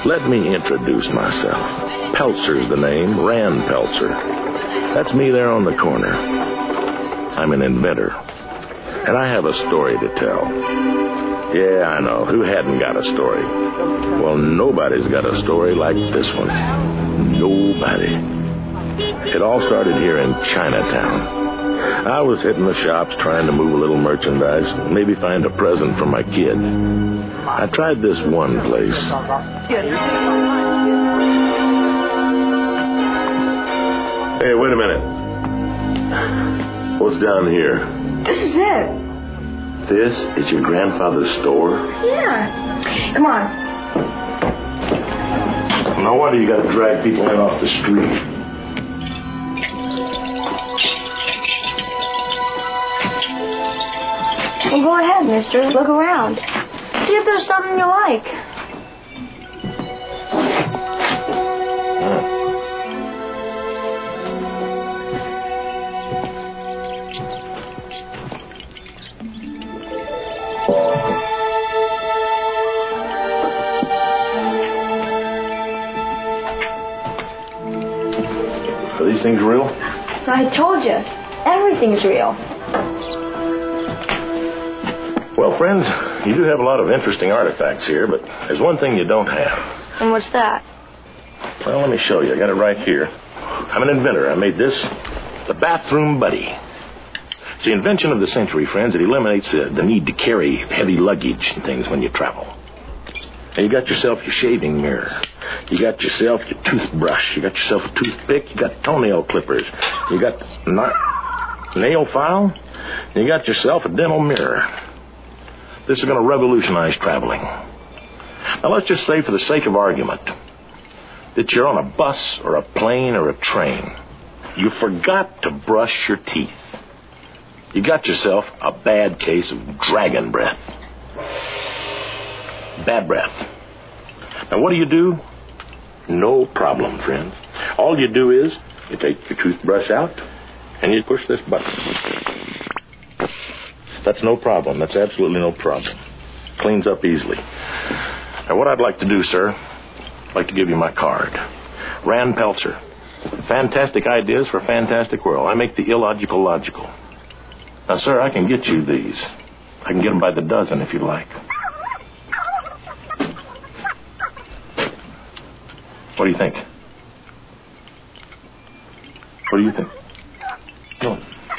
Let me introduce myself. Peltzer's the name, Rand Peltzer. That's me there on the corner. I'm an inventor, and I have a story to tell. Yeah, I know. Who hadn't got a story? Well, nobody's got a story like this one. Nobody. It all started here in Chinatown. I was hitting the shops trying to move a little merchandise, maybe find a present for my kid. I tried this one place. Hey, wait a minute. What's down here? This is it. This is your grandfather's store? Yeah. Come on. No wonder you got to drag people in off the street. Well, go ahead, mister. Look around. See if there's something you like. Are these things real? I told you. Everything's real. Well, friends, you do have a lot of interesting artifacts here, but there's one thing you don't have. And what's that? Well, let me show you. I got it right here. I'm an inventor. I made this, the Bathroom Buddy. It's the invention of the century, friends. It eliminates the need to carry heavy luggage and things when you travel. And you got yourself your shaving mirror. You got yourself your toothbrush. You got yourself a toothpick. You got toenail clippers. You got nail file. And you got yourself a dental mirror. This is going to revolutionize traveling. Now, let's just say, for the sake of argument, that you're on a bus or a plane or a train. You forgot to brush your teeth. You got yourself a bad case of dragon breath. Bad breath. Now, what do? No problem, friends. All you do is you take your toothbrush out and you push this button. That's no problem. That's absolutely no problem. Cleans up easily. Now, what I'd like to do, sir, I'd like to give you my card. Rand Peltzer. Fantastic ideas for a fantastic world. I make the illogical logical. Now, sir, I can get you these. I can get them by the dozen if you'd like. What do you think? What do you think? No.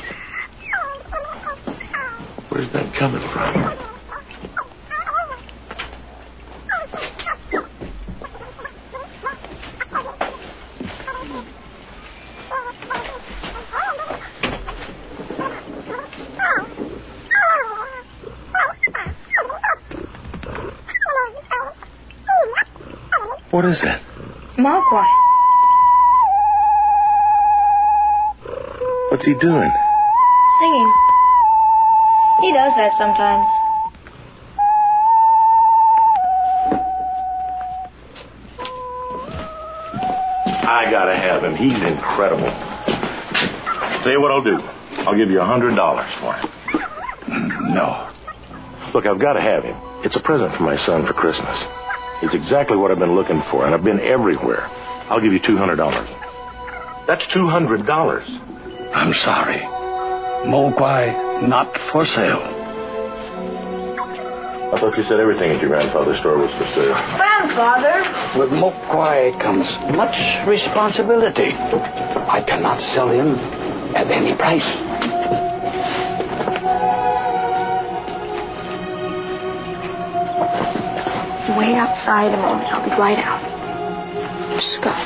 Where's that coming from? What is that? Mogwai. What's he doing? Singing. He does that sometimes. I gotta have him. He's incredible. Tell you what I'll do. I'll give you $100 for him. No. Look, I've got to have him. It's a present for my son for Christmas. It's exactly what I've been looking for, and I've been everywhere. I'll give you $200. That's $200. I'm sorry. Mogwai, not for sale. I thought you said everything at your grandfather's store was for sale. Grandfather! With Mogwai comes much responsibility. I cannot sell him at any price. Wait outside a moment. I'll be right out. Just go.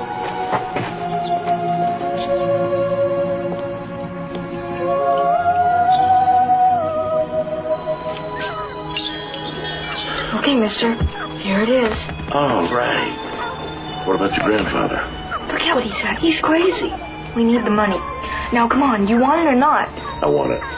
Okay, mister. Here it is. All right. What about your grandfather? Forget what he said. He's crazy. We need the money. Now, come on. You want it or not? I want it.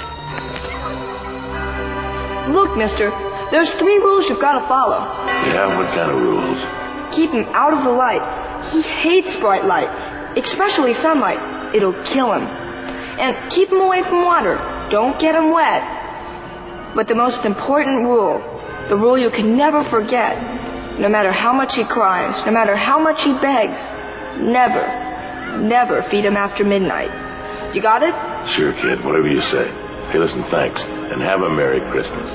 Look, mister. There's 3 rules you've got to follow. Yeah, what kind of rules? Keep him out of the light. He hates bright light, especially sunlight. It'll kill him. And keep him away from water. Don't get him wet. But the most important rule, the rule you can never forget, No matter how much he cries, no matter how much he begs, never feed him after midnight. You got it? Sure, kid. Whatever you say. Hey, listen, thanks. And have a Merry Christmas.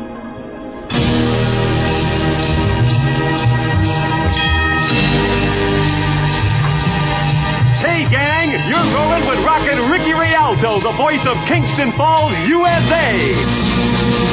Hey, gang, you're rolling with Rockin' Ricky Rialto, the voice of Kingston Falls, USA.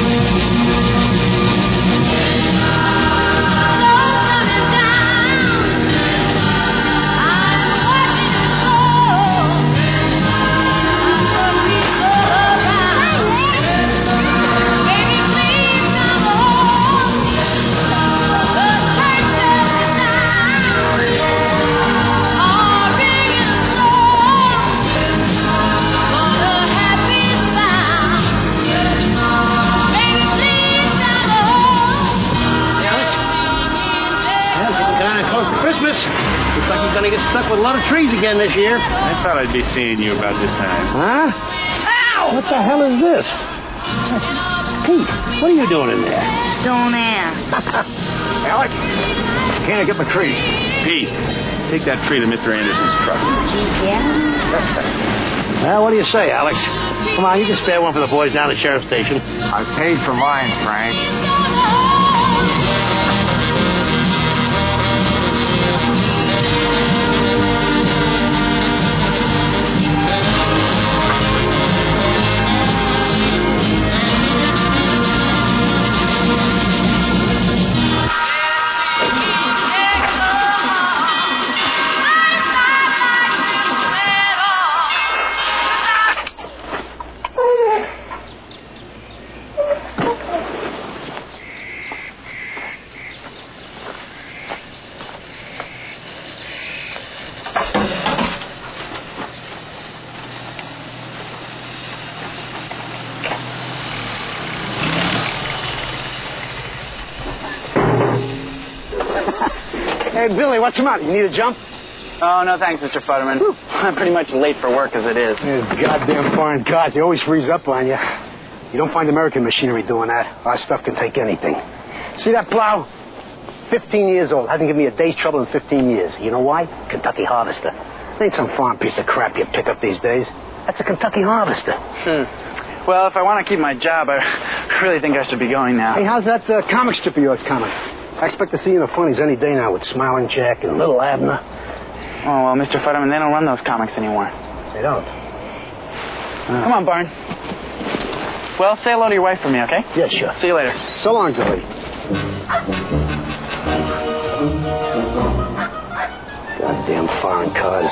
Stuck with a lot of trees again this year. I thought I'd be seeing you about this time. Huh? Ow! What the hell is this? Pete, what are you doing in there? Don't ask. Alec, can't I get my tree? Pete, take that tree to Mr. Anderson's truck. Yeah? Well, what do you say, Alex? Come on, you can spare one for the boys down at the sheriff's station. I paid for mine, Frank. Hey, Billy, what's the matter? You need a jump? Oh, no thanks, Mr. Futterman. I'm pretty much late for work as it is. These goddamn foreign cars, they always freeze up on you. You don't find American machinery doing that. Our stuff can take anything. See that plow? 15 years old. Hasn't given me a day's trouble in 15 years. You know why? Kentucky Harvester. It ain't some foreign piece of crap you pick up these days. That's a Kentucky Harvester. Well, if I want to keep my job, I really think I should be going now. Hey, how's that comic strip of yours coming? I expect to see you in the funnies any day now with Smiling Jack and Little Abner. Oh, well, Mr. Futterman, they don't run those comics anymore. They don't? Come on, Barn. Well, say hello to your wife for me, okay? Yeah, sure. See you later. So long, Billy. Goddamn foreign cars.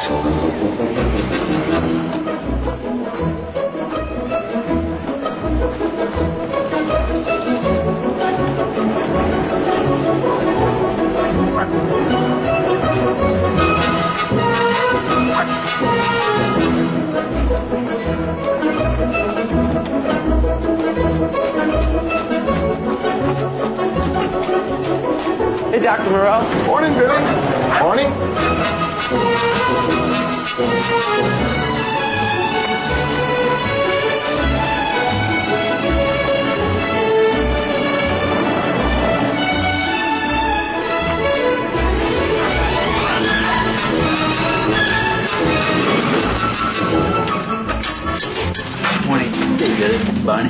Hey, Dr. Moreau. Morning, Billy. Morning. Morning. Hey, Billy. Barney.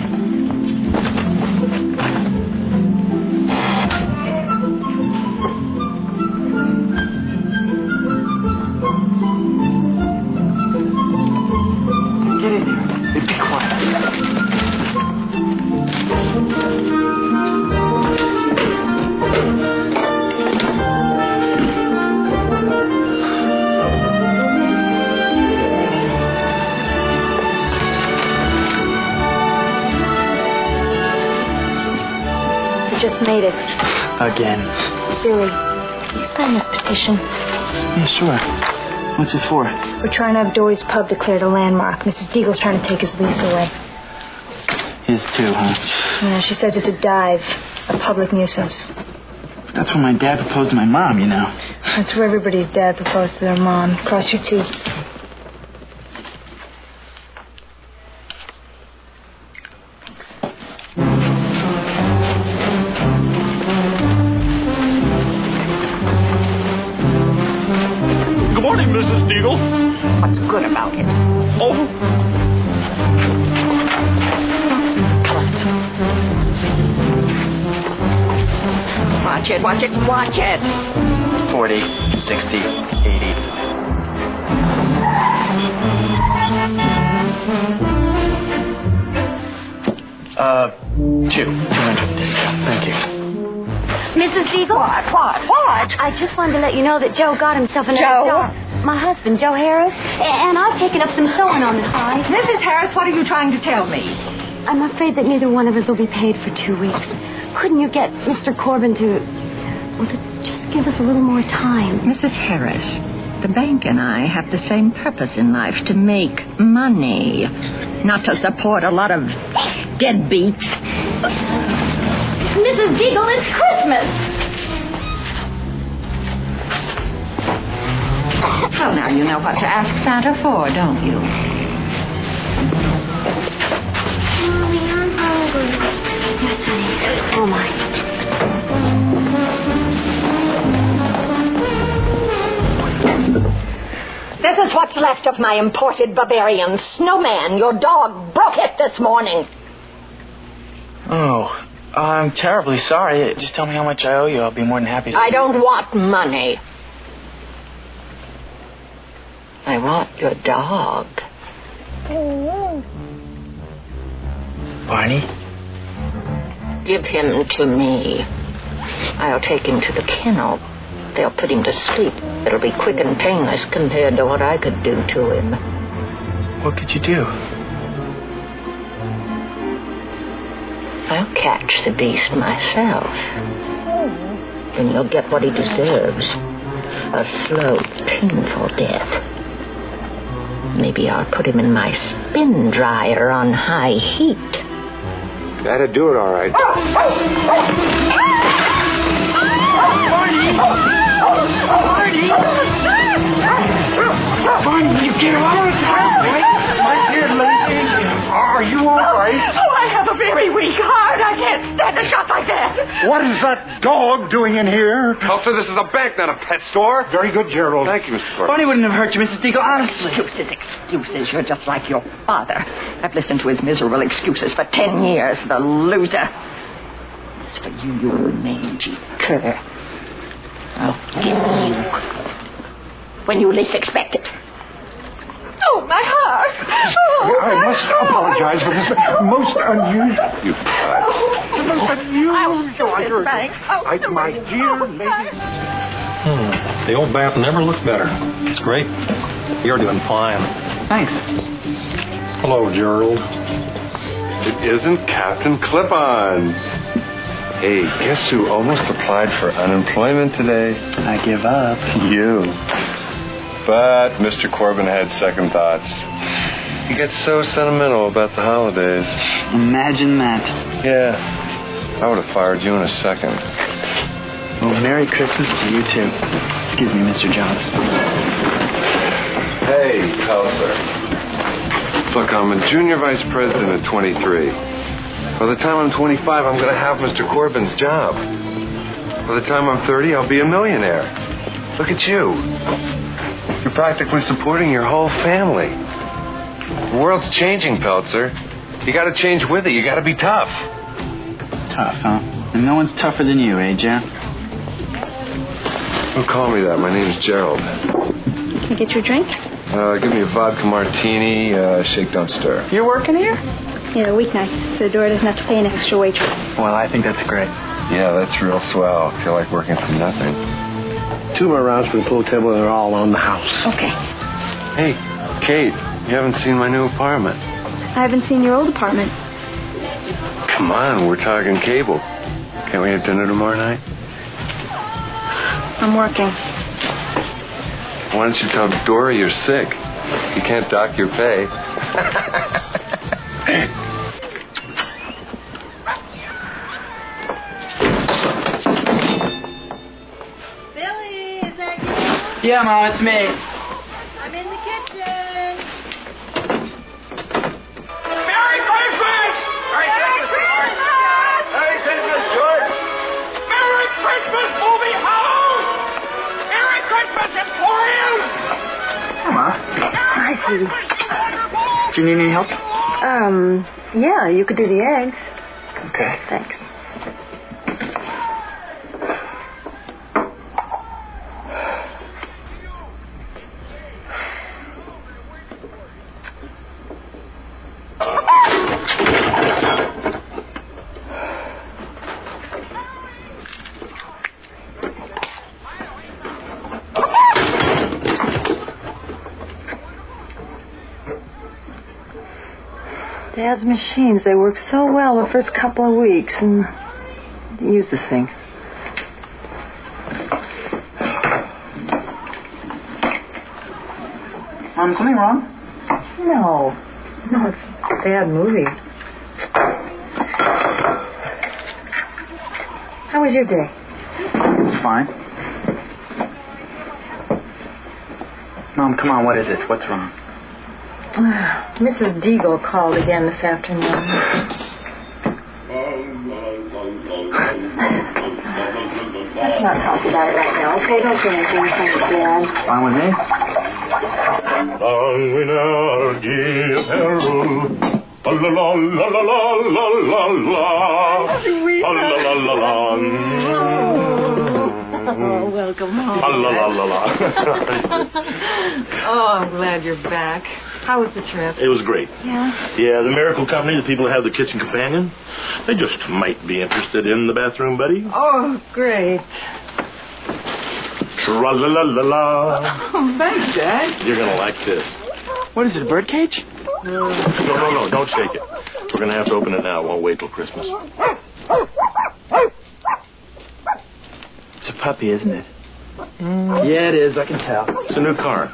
Just made it. Again. Billy, you sign this petition. Yeah, sure. What's it for? We're trying to have Dory's Pub declared a landmark. Mrs. Deagle's trying to take his lease away. His too, huh? Yeah, she says it's a dive, a public nuisance. That's when my dad proposed to my mom, you know. That's where everybody's dad proposed to their mom. Cross your teeth. about it. Oh! Watch it, watch it, watch it. 40, 60, 80. $200. Thank you. Mrs. Deagle? What? I just wanted to let you know that Joe got himself another Joe? job. My husband, Joe Harris. And I've taken up some sewing on the side. Mrs. Harris, what are you trying to tell me? I'm afraid that neither one of us will be paid for 2 weeks. Couldn't you get Mr. Corbin to just give us a little more time? Mrs. Harris, the bank and I have the same purpose in life, to make money, not to support a lot of deadbeats. Mrs. Deagle, it's Christmas. So now you know what to ask Santa for, don't you? Mommy, I'm hungry. Yes, honey. Oh, my. This is what's left of my imported Bavarian snowman. Your dog broke it this morning. Oh, I'm terribly sorry. Just tell me how much I owe you. I'll be more than happy to... I don't want money. I want your dog. Barney? Give him to me. I'll take him to the kennel. They'll put him to sleep. It'll be quick and painless compared to what I could do to him. What could you do? I'll catch the beast myself. And you'll get what he deserves. A slow, painful death. Maybe I'll put him in my spin dryer on high heat. That'd do it all right. Barney, you get out of town. My dear lady, are you all right? Oh, I have a very weak heart. I can't stand a shot like that. What is that dog doing in here? Elsa, this is a bank, not a pet store. Very good, Gerald. Thank you, Mr. Corbin. Barney wouldn't have hurt you, Mrs. Deagle, honestly. Excuses. You're just like your father. I've listened to his miserable excuses for 10 years, the loser. As for you, you mangy cur, I'll get you when you least expect it. Oh, my heart. Oh, I must apologize for this most unusual. You putz. Most unusual. My dear lady. The old bath never looked better. It's great. You're doing fine. Thanks. Hello, Gerald. It isn't Captain Clip-On. Hey, guess who almost applied for unemployment today? I give up. You. But Mr. Corbin had second thoughts. He gets so sentimental about the holidays. Imagine that. Yeah. I would have fired you in a second. Well, Merry Christmas to you, too. Excuse me, Mr. Jones. Hey, Pelzer. Look, I'm a junior vice president at 23. By the time I'm 25, I'm going to have Mr. Corbin's job. By the time I'm 30, I'll be a millionaire. Look at you. You're practically supporting your whole family. The world's changing, Pelzer. You got to change with it. You got to be tough. Tough, huh? And no one's tougher than you, eh, Jeff? Don't call me that. My name's Gerald. Can I get you a drink? Give me a vodka martini, shake, don't stir. You're working here? Yeah, weeknights, so Dora doesn't have to pay an extra waitress. Well, I think that's great. Yeah, that's real swell. I feel like working for nothing. 2 more rounds for the pool table and they're all on the house. Okay. Hey, Kate, you haven't seen my new apartment. I haven't seen your old apartment. Come on, we're talking cable. Can't we have dinner tomorrow night? I'm working. Why don't you tell Dora you're sick? You can't dock your pay. Billy, is that you? Yeah, Mom, it's me. I'm in the kitchen. Merry Christmas! Merry Christmas, George! Merry Christmas, George! Merry Christmas, movie house! Merry Christmas, Emporium! Come on. Hi, sweetie. Do you need any help? Yeah, you could do the eggs. Okay. Thanks. Dad's machines, they work so well the first couple of weeks, and use the thing. Mom, something wrong? No, it's a bad movie. How was your day? It was fine. Mom, come on, what is it? What's wrong? Mrs. Deagle called again this afternoon. Let's not talk about it right now, okay? Don't say anything. Thanks, Dad. Fine with me? Long we now give herald. La la la la la la la la. La la la la. Oh, welcome home. La la la la. Oh, I'm glad you're back. How was the trip? It was great. Yeah? Yeah, the Miracle Company, the people that have the kitchen companion, they just might be interested in the bathroom buddy. Oh, great. Tra-la-la-la-la. Oh, thanks, Dad. You're going to like this. What is it, a birdcage? No, don't shake it. We're going to have to open it now. It won't wait till Christmas. It's a puppy, isn't it? Yeah, it is. I can tell. It's a new car.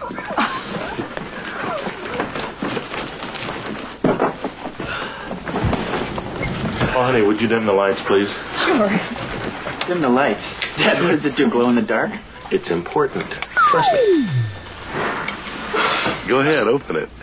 Oh, honey, would you dim the lights, please? Sure. Dim the lights. Dad, what does it do, glow in the dark? It's important. Trust me. Go ahead, open it.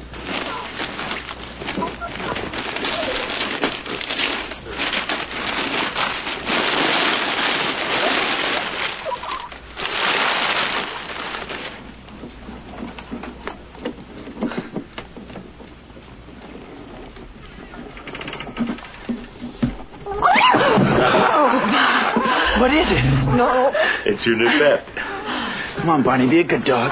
What is it? No. It's your new pet. Come on, Barney, be a good dog.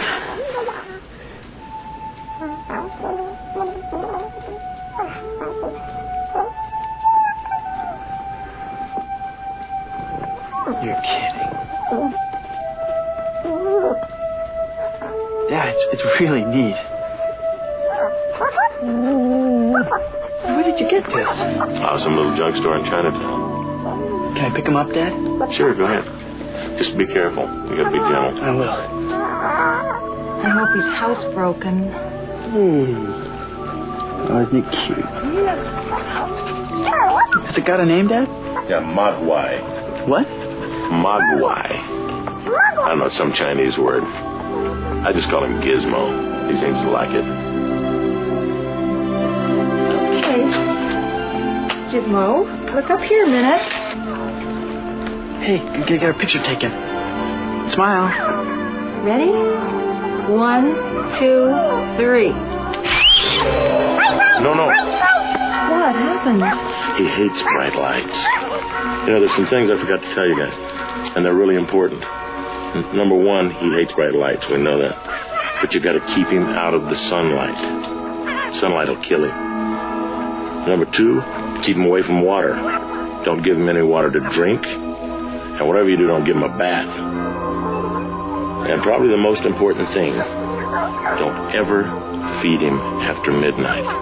You're kidding. Dad, it's really neat. Where did you get this? Some little junk store in Chinatown. Can I pick him up, Dad? Sure, go ahead. Just be careful. You gotta be gentle. I will. I hope he's housebroken. Oh, isn't he cute? Has it got a name, Dad? Yeah, Mogwai. What? Mogwai. I don't know, some Chinese word. I just call him Gizmo. He seems to like it. Okay. Gizmo, look up here a minute. Hey, can I get a picture taken? Smile. Ready? 1, 2, 3. No. What happened? He hates bright lights. You know, there's some things I forgot to tell you guys, and they're really important. Number one, he hates bright lights. We know that. But you got to keep him out of the sunlight. Sunlight will kill him. Number two, keep him away from water. Don't give him any water to drink. And whatever you do, don't give him a bath. And probably the most important thing, don't ever feed him after midnight.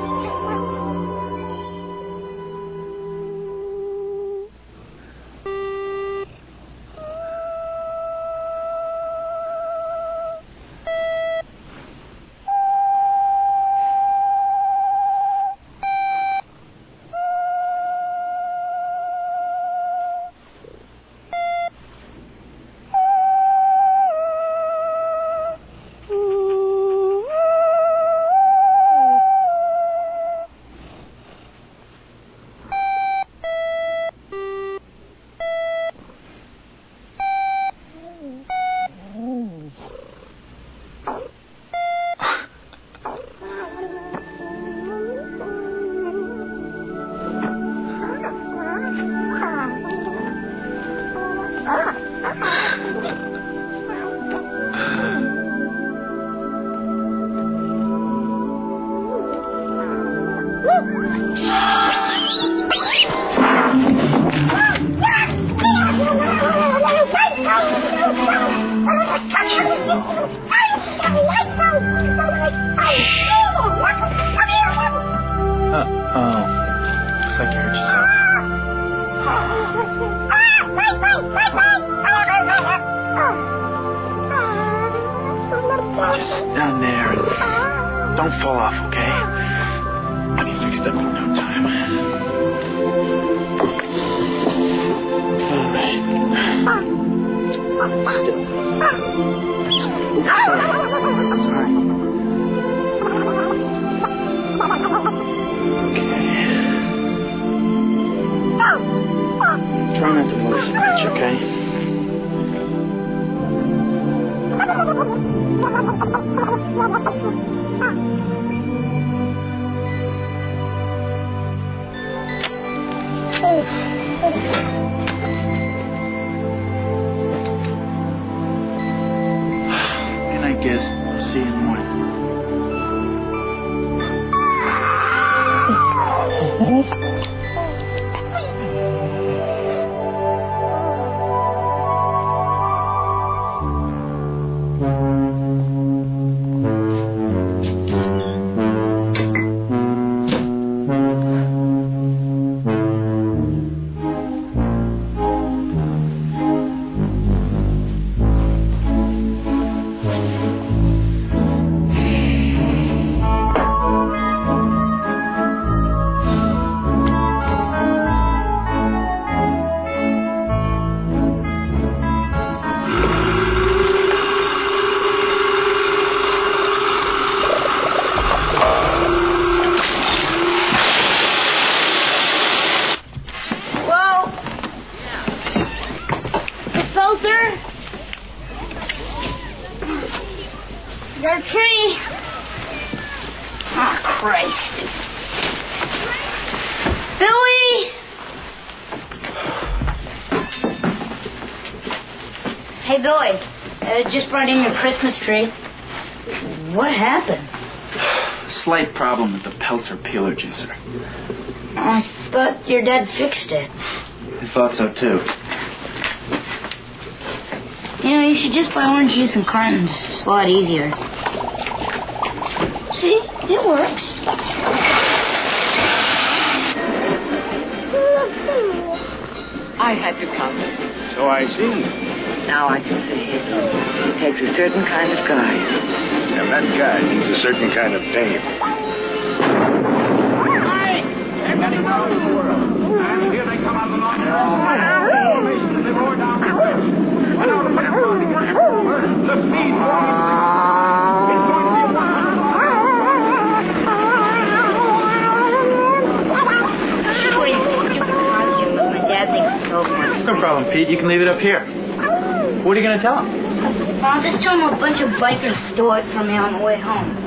Looks like you hurt yourself. Just stand there and don't fall off, okay? I'll get fixed up in no time. All right. Still. Sorry. Try not to move so much, okay? Good night, Giz. I'll see you in the morning. Our tree. Oh, Christ. Billy! Hey, Billy. Just brought in your Christmas tree. What happened? Slight problem with the Peltzer peeler juicer. I thought your dad fixed it. I thought so, too. You know, you should just buy orange juice in cartons. It's a lot easier. See? It works. I had to come. So I see. Now I can see it. It takes a certain kind of guy. And that guy needs a certain kind of dame. Hey! They're getting out of the world. And here they come out of the long formation. They roar down the cliff. Went out of the the speed No problem, Pete. You can leave it up here. What are you going to tell him? I'll just tell him a bunch of bikers stole it from me on the way home.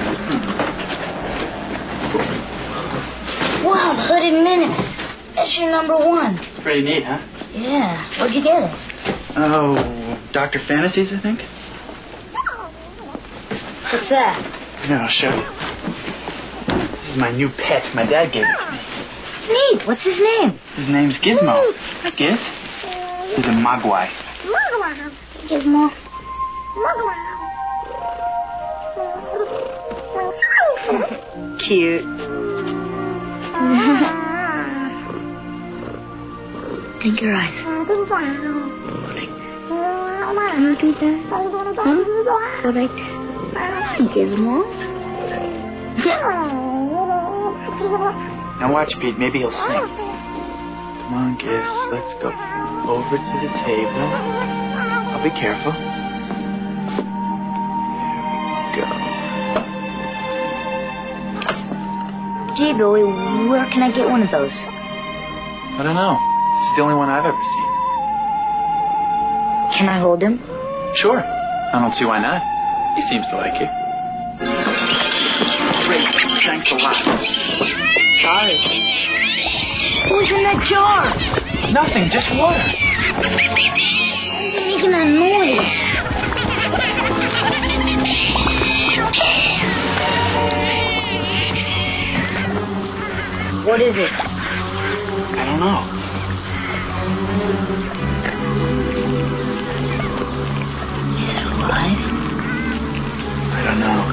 Wow, the Hooded Menace. Issue number 1. It's pretty neat, huh? Yeah. Where'd you get it? Oh, Dr. Fantasies, I think? What's that? Yeah, I'll show you. This is my new pet. My dad gave it to me. Neat. What's his name? His name's Gizmo. Giz? He's a Mogwai. Gizmo. Cute. Think your eyes. Gizmo. Now watch, Pete. Maybe he'll sing. Come on, Giz. Let's go. Over to the table. I'll be careful. There we go. Gee, Billy, where can I get one of those? I don't know. It's the only one I've ever seen. Can I hold him? Sure. I don't see why not. He seems to like you. Great. Thanks a lot. Sorry. What was in that jar? Nothing, just water. Why is it making that noise? What is it? I don't know. Is it alive? I don't know.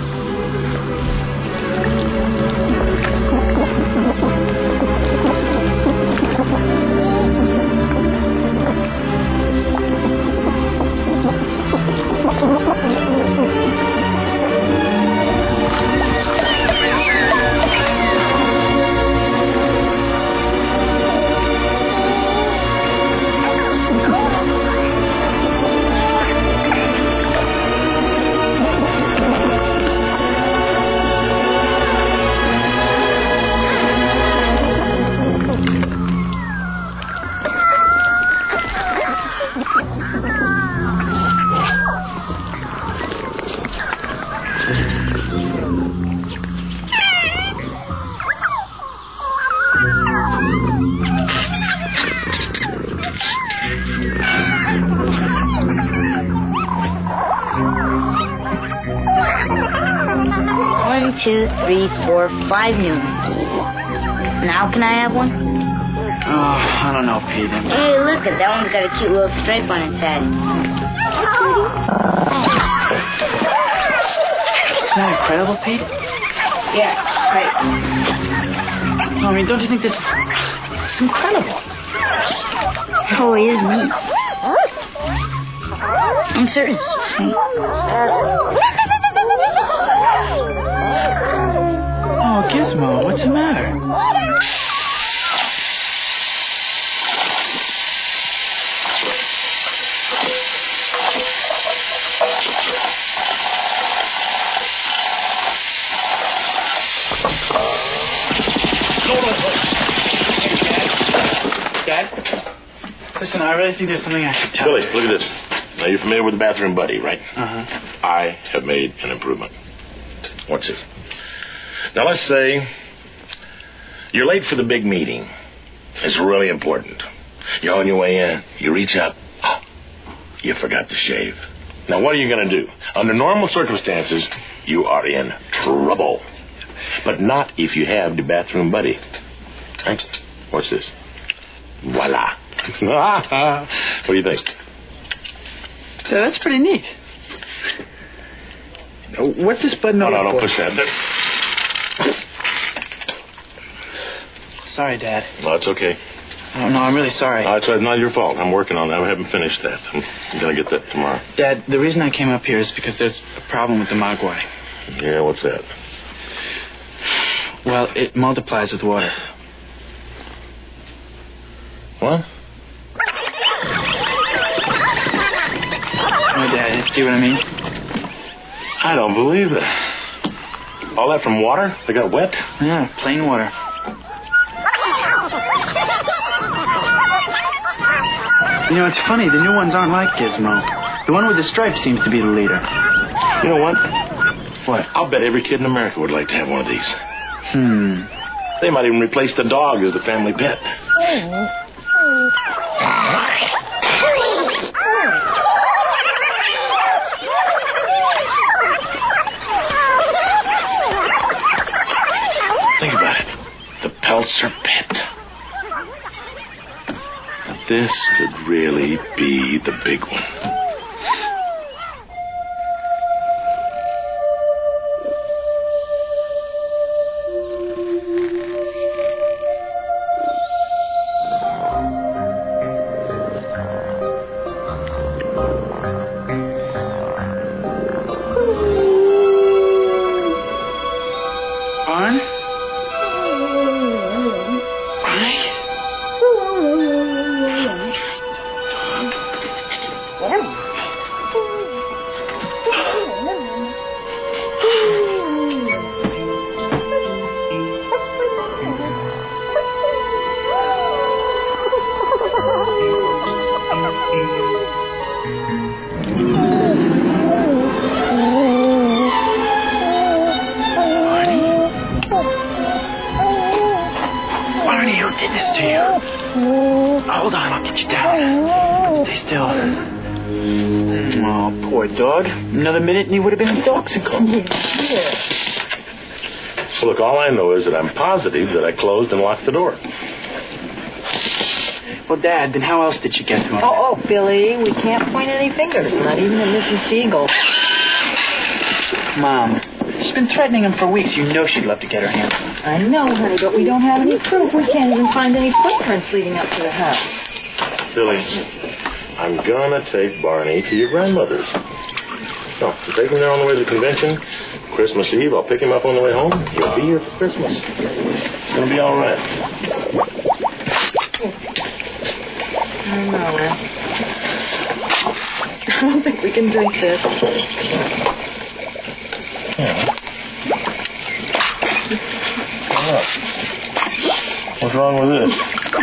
One, 2, 3, 4, 5 million. Now can I have one? Oh, I don't know, Pete. Hey, look at that one's got a cute little stripe on its head. Isn't that incredible, Pete? Yeah, right. I mean, don't you think this is incredible? Oh, it is neat. I'm certain it's neat. Oh, Gizmo, what's the matter? Dad? Listen, I really think there's something I should tell Billy, you. look at this. Now, you're familiar with the bathroom buddy, right? Uh-huh. I have made an improvement. What's this? Now, let's say you're late for the big meeting. It's really important. You're on your way in. You reach up. Oh, you forgot to shave. Now, what are you going to do? Under normal circumstances, you are in trouble. But not if you have the bathroom buddy. Right? What's this? Voila. What do you think? So that's pretty neat. What's this button over No, don't for? push that. Sorry, Dad. No, it's okay. Oh, no, I'm really sorry. No, it's not your fault. I'm working on that. I haven't finished that. I'm going to get that tomorrow. Dad, the reason I came up here is because there's a problem with the Mogwai. Yeah, what's that? Well, it multiplies with water. What? Oh, Dad, see what I mean? I don't believe that. All that from water? They got wet? Yeah, plain water. You know, it's funny. The new ones aren't like Gizmo. The one with the stripe seems to be the leader. You know what? What? I'll bet every kid in America would like to have one of these. They might even replace the dog as the family pet. Think about it. The Peltzer pet. This could really be the big one. On? Barney, who did this to you? Hold on, I'll get you down. Stay still. Oh, poor dog. Another minute and he would have been in Doxico. Look, all I know is that I'm positive that I closed and locked the door. Well, Dad, then how else did you get to him? Oh, Billy, we can't point any fingers, not even at Mrs. Deagle. Mom, she's been threatening him for weeks. You know she'd love to get her hands on him. I know, honey, but we don't have any proof. We can't even find any footprints leading up to the house. Billy, I'm gonna take Barney to your grandmother's. No, I'm taking him there on the way to the convention. Christmas Eve, I'll pick him up on the way home. He'll be here for Christmas. It's gonna be all right. I don't know, Ed. I don't think we can drink this. What's wrong with this?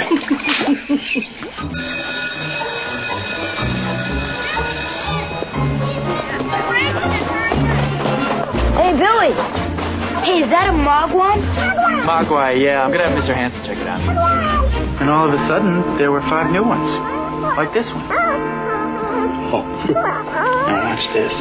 Hey, Billy. Hey, is that a Mogwai? Mogwai, yeah. I'm going to have Mr. Hanson check it out. And all of a sudden, there were 5 new ones. Like this one. Oh. Now watch this.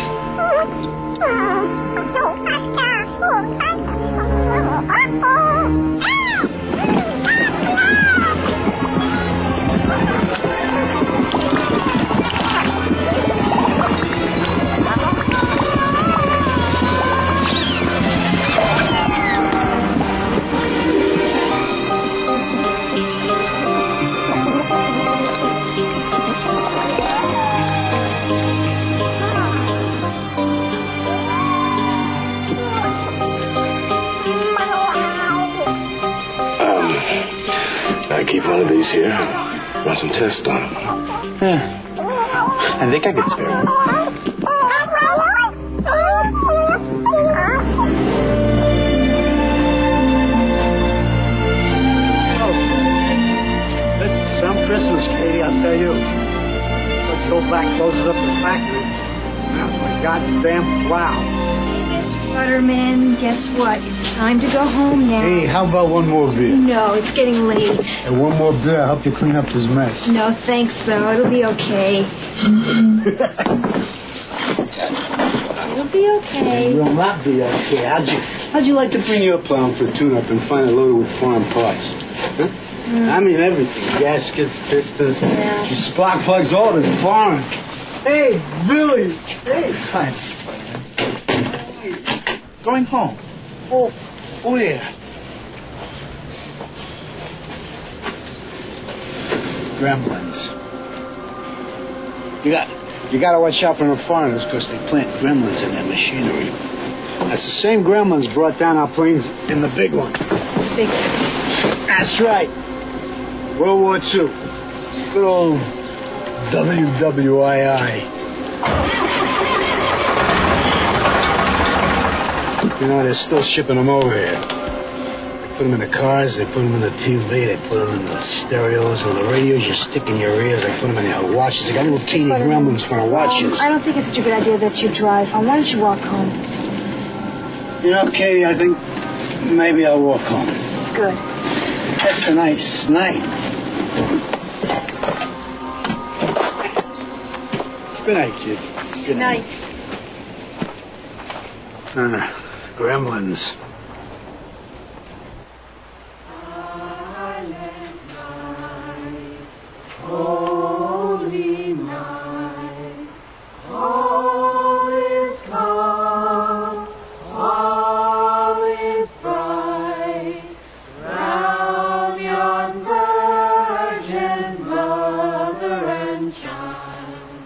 I keep one of these here. Run some tests on them. Yeah. I think I could spare one. This is some Christmas, Katie, I'll tell you. But Joe Black closes up the factory. That's my goddamn plow. Butterman, guess what? It's time to go home now. Hey, how about one more beer? No, it's getting late. And one more beer, I'll help you clean up this mess. No, thanks, though. It'll be okay. It'll be okay. It will not be okay. How'd you like to bring your plow for a tune-up and find it loaded with foreign parts? Huh? I mean everything. Gaskets, pistons, spark plugs, all of it foreign. Hey, Billy! Hey! Fine. Going home. Oh, where? Gremlins. You got to watch out for the foreigners because they plant gremlins in their machinery. That's the same gremlins brought down our planes in the big one. Big one. That's right. World War II. Good old WWII. You know, they're still shipping them over here. They put them in the cars, they put them in the TV, they put them in the stereos and the radios you stick in your ears, they put them in your watches. They got little teeny gremlins for the watches. I don't think it's such a good idea that you drive. Why don't you walk home? You know, Katie, I think maybe I'll walk home. Good. That's a nice night. Good night, kid. Good night. Gremlins. Holy night, all is calm, all is bright, round yon Virgin Mother and Child.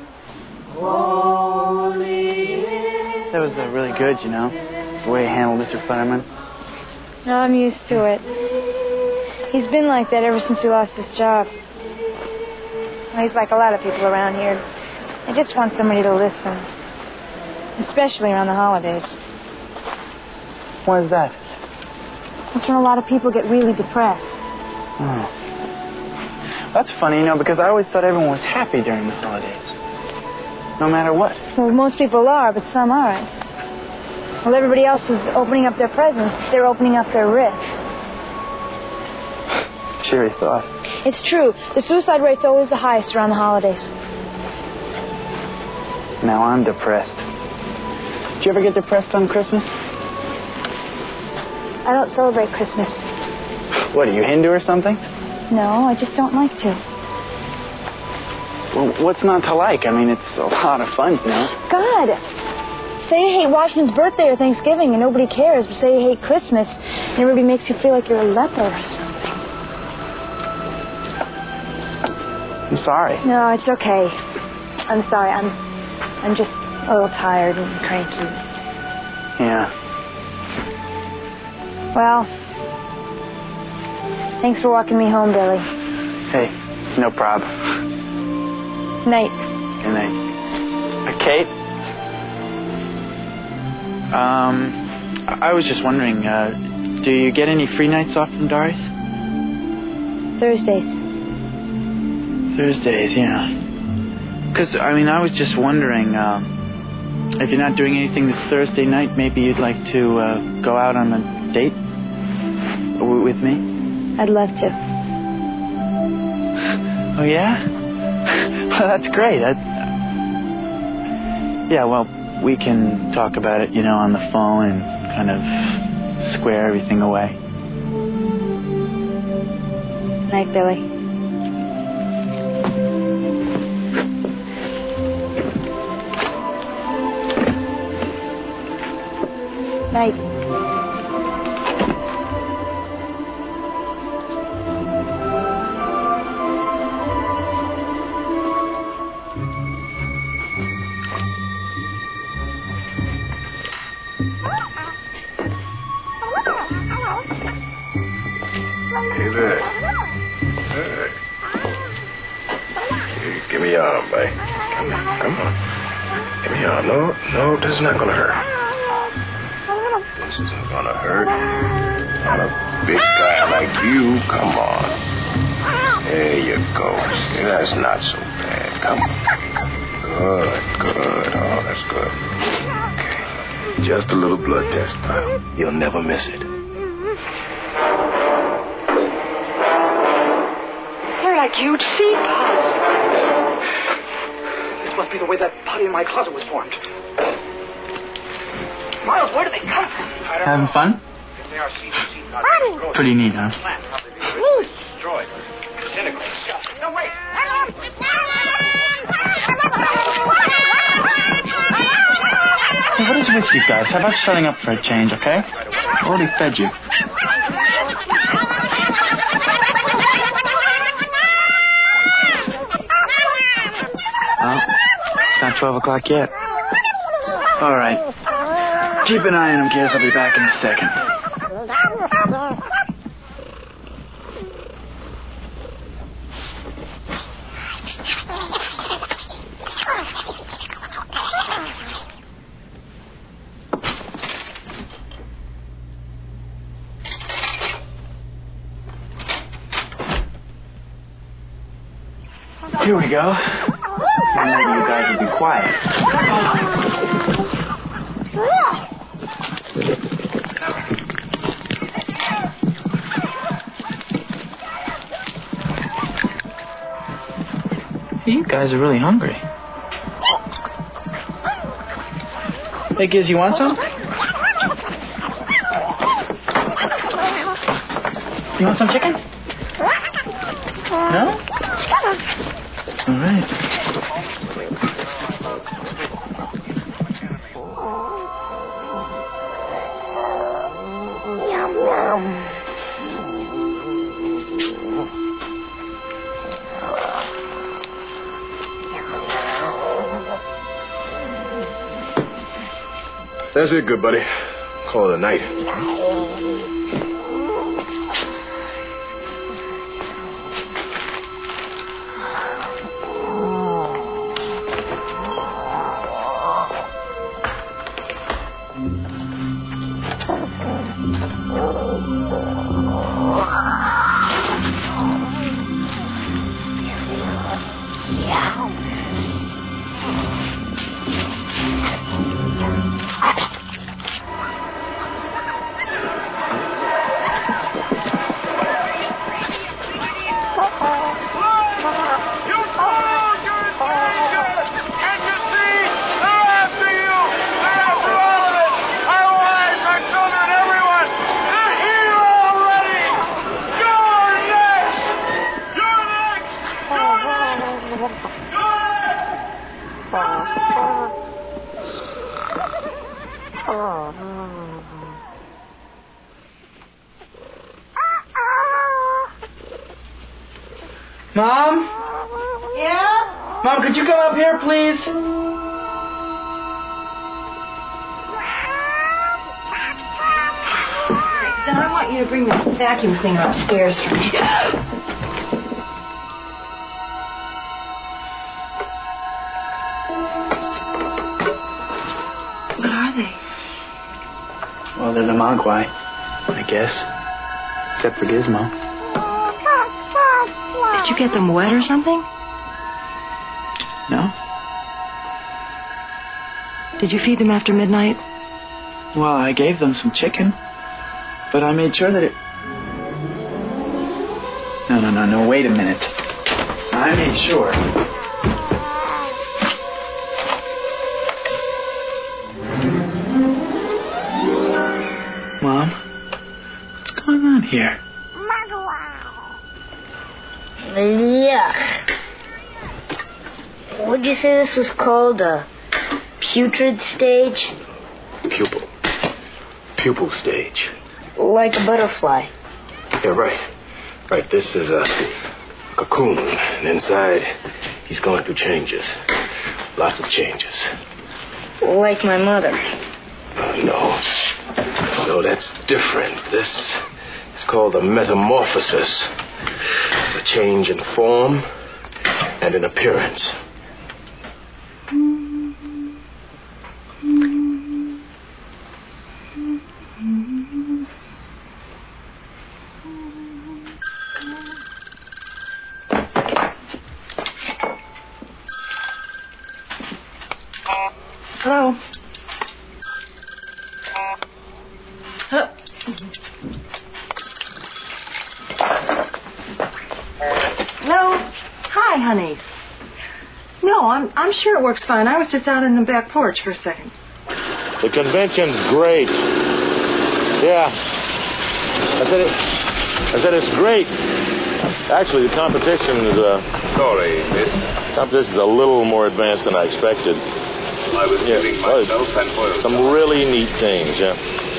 Holy. That was really good, you know. The way he handled Mr. Futterman. No, I'm used to it. He's been like that ever since he lost his job. Well, he's like a lot of people around here. They just want somebody to listen. Especially around the holidays. Why is that? That's when a lot of people get really depressed. Oh. That's funny, you know, because I always thought everyone was happy during the holidays. No matter what. Well, most people are, but some aren't. While everybody else is opening up their presents, they're opening up their wrists. Cheery thought. It's true. The suicide rate's always the highest around the holidays. Now I'm depressed. Did you ever get depressed on Christmas? I don't celebrate Christmas. What, are you Hindu or something? No, I just don't like to. Well, what's not to like? I mean, it's a lot of fun, you know? God! Say you hate Washington's birthday or Thanksgiving and nobody cares, but say you hate Christmas and everybody makes you feel like you're a leper or something. I'm sorry. No, it's okay. I'm sorry. I'm just a little tired and cranky. Yeah. Well, thanks for walking me home, Billy. Hey, no prob. Night. Good night. Kate? I was just wondering, do you get any free nights off from Doris? Thursdays. Thursdays, yeah. Because, I mean, I was just wondering, if you're not doing anything this Thursday night, maybe you'd like to go out on a date with me? I'd love to. Oh, yeah? Well, that's great. Yeah, well, we can talk about it, you know, on the phone and kind of square everything away. Night, Billy. Night. Hey there. Hey. Give me your arm, buddy. Come on. Give me your arm. No, this is not going to hurt. This isn't going to hurt. Not a big guy like you. Come on. There you go. See, that's not so bad. Come on. Good. Oh, that's good. Okay. Just a little blood test, pal. You'll never miss it. They're like huge seed pods. This must be the way that putty in my closet was formed. Miles, where do they come from? Having fun? Pretty neat, huh? Destroyed. Disintegrated. No, wait. Hey, what is with you guys? How about shutting up for a change, okay? I already fed you. Well, it's not 12 o'clock yet. All right. Keep an eye on him, kids. I'll be back in a second. Here we go. Maybe you guys will be quiet. You guys are really hungry. Hey, Giz, you want some? You want some chicken? No? All right. That's it, good buddy. Call it a night. Mom? Yeah? Mom, could you come up here, please? Then I want you to bring the vacuum cleaner upstairs for me. What are they? Well, they're the Mogwai, I guess. Except for Gizmo. Did you get them wet or something? No? Did you feed them after midnight? Well, I gave them some chicken. But I made sure that it... No, wait a minute. I made sure... Mom? What's going on here? Yuck. What'd you say this was called? A putrid stage? Pupil stage. Like a butterfly. Yeah, right. Right, this is a cocoon. And inside, he's going through changes. Lots of changes. Like my mother. No, that's different. This is called a metamorphosis. It's a change in form and in appearance. Hello? Hello? Hi, honey. No, I'm sure it works fine. I was just out in the back porch for a second. The convention's great. Yeah. I said it's great. Actually, the competition is Sorry, miss. competition's a little more advanced than I expected. I was giving myself and oil. Some really neat things, yeah.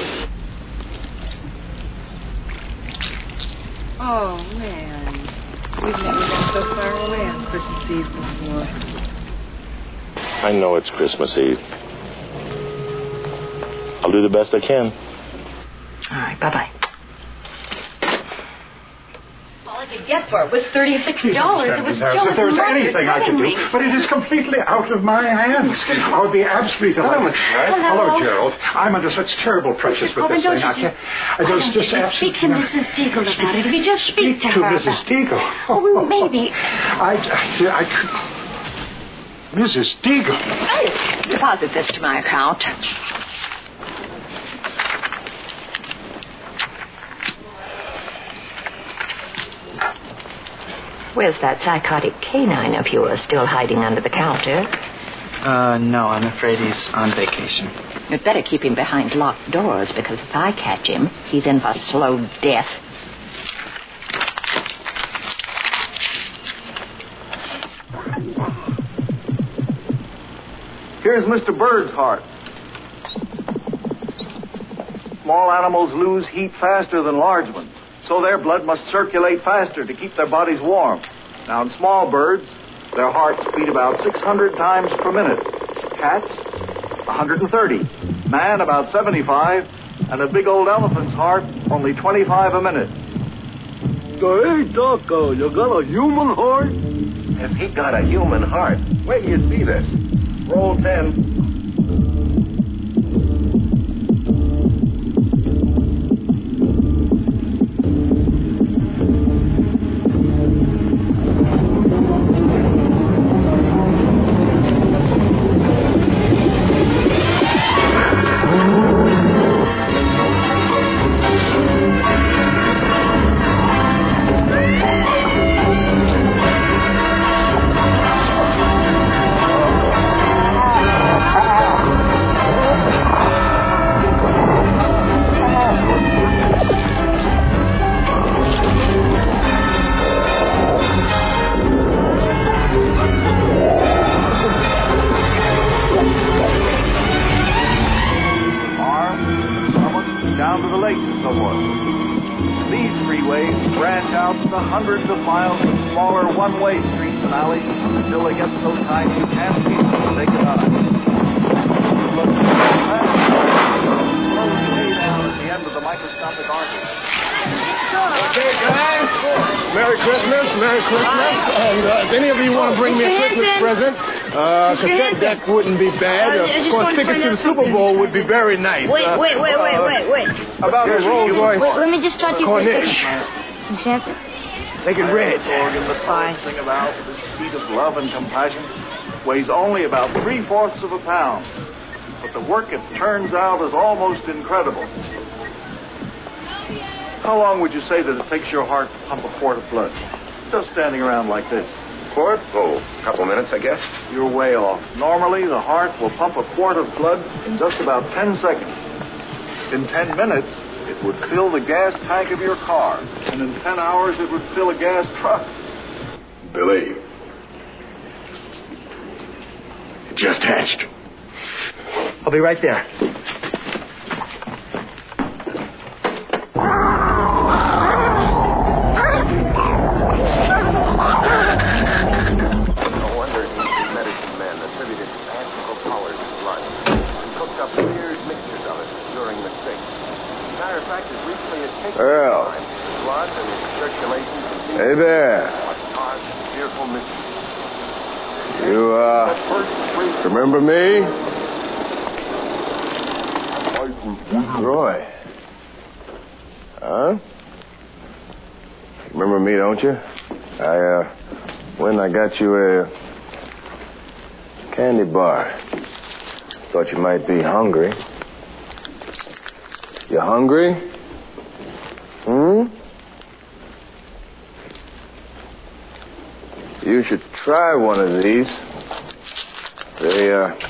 Oh, man. We've never been so far away on Christmas Eve before. I know it's Christmas Eve. I'll do the best I can. All right, bye-bye. All I could get for it was $36. It was If there was anything I could do, but it is completely out of my hands. I would be absolutely delighted. Hello, Gerald. I'm under such terrible pressures with this thing. There's just Speak absolutely... to Mrs. Deagle about it. If you just speak to her. Mrs. Deagle? Oh, maybe. I could... Mrs. Deagle. Deposit this to my account. Where's that psychotic canine of yours still hiding under the counter? No, I'm afraid he's on vacation. You'd better keep him behind locked doors, because if I catch him, he's in for slow death. Here's Mr. Bird's heart. Small animals lose heat faster than large ones, so their blood must circulate faster to keep their bodies warm. Now, in small birds, their hearts beat about 600 times per minute. Cats, 130. Man, about 75. And a big old elephant's heart, only 25 a minute. Hey, Doc, you got a human heart? Has he got a human heart? Where do you see this? Roll 10. out to hundreds of miles of smaller one-way streets and alleys until they get so tiny you can't see them with naked eyes. But way down at the end of the microscopic artery. Okay, guys. Merry Christmas, Merry Christmas. And if any of you want to bring me a Christmas present, cassette deck wouldn't be bad. Of course, tickets to the Super Bowl would be very nice. Wait. About the Rolls Royce. Wait, let me just talk to you for a second. Corniche. Miss Hanson? Make it red. Organ, the fine thing about this seed of love and compassion weighs only about 3/4 of a pound. But the work it turns out is almost incredible. How long would you say that it takes your heart to pump a quart of blood? Just standing around like this. Quart? Oh, a couple minutes, I guess. You're way off. Normally, the heart will pump a quart of blood in just about 10 seconds. In 10 minutes, it would fill the gas tank of your car. And in 10 hours, it would fill a gas truck. Billy. It just hatched. I'll be right there. No wonder ancient medicine men attributed magical powers to blood and cooked up weird mixtures of it during the sick. Matter of fact, as recently as 6 Earl. times, blood and its circulation continues Hey there. what caused fearful mischief. You, remember me? Roy. Huh? Remember me, don't you? When I got you a candy bar. Thought you might be hungry. You hungry? You should try one of these. They,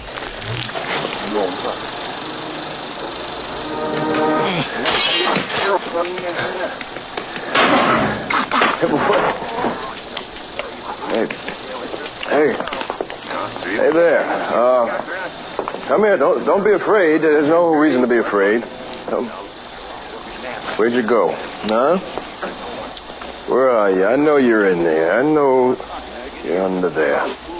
Hey there. Come here. Don't be afraid. There's no reason to be afraid. Where'd you go? Huh? Where are you? I know you're in there. I know you're under there.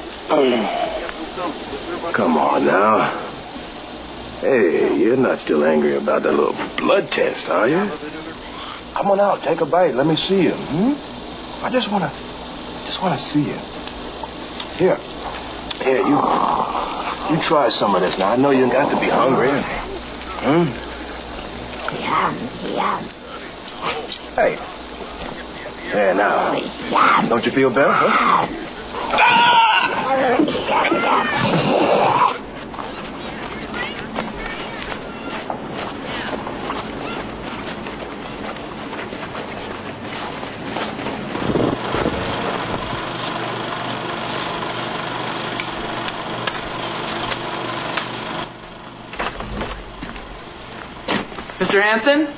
Come on now. Hey, you're not still angry about that little blood test, are you? Come on out. Take a bite. Let me see you. I just want to see you. Here, you try some of this now. I know you got to be hungry. Hey. There now. Don't you feel better, huh? Mr. Hanson?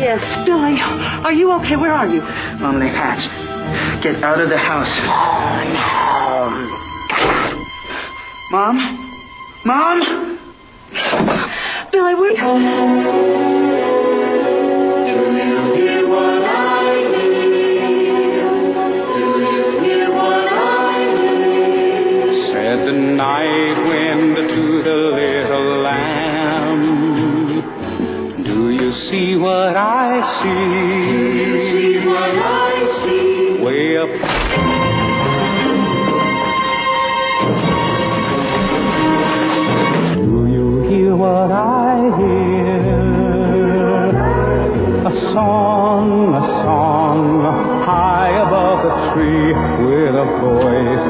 Yes. Billy, are you okay? Where are you? Mom, they hatched. Get out of the house. Mom? Mom? Billy, where... Said the night wind to the little lamb, do you see what I see? Do you see what I see? Way up. Do you hear what I hear? A song, high above the tree, with a voice.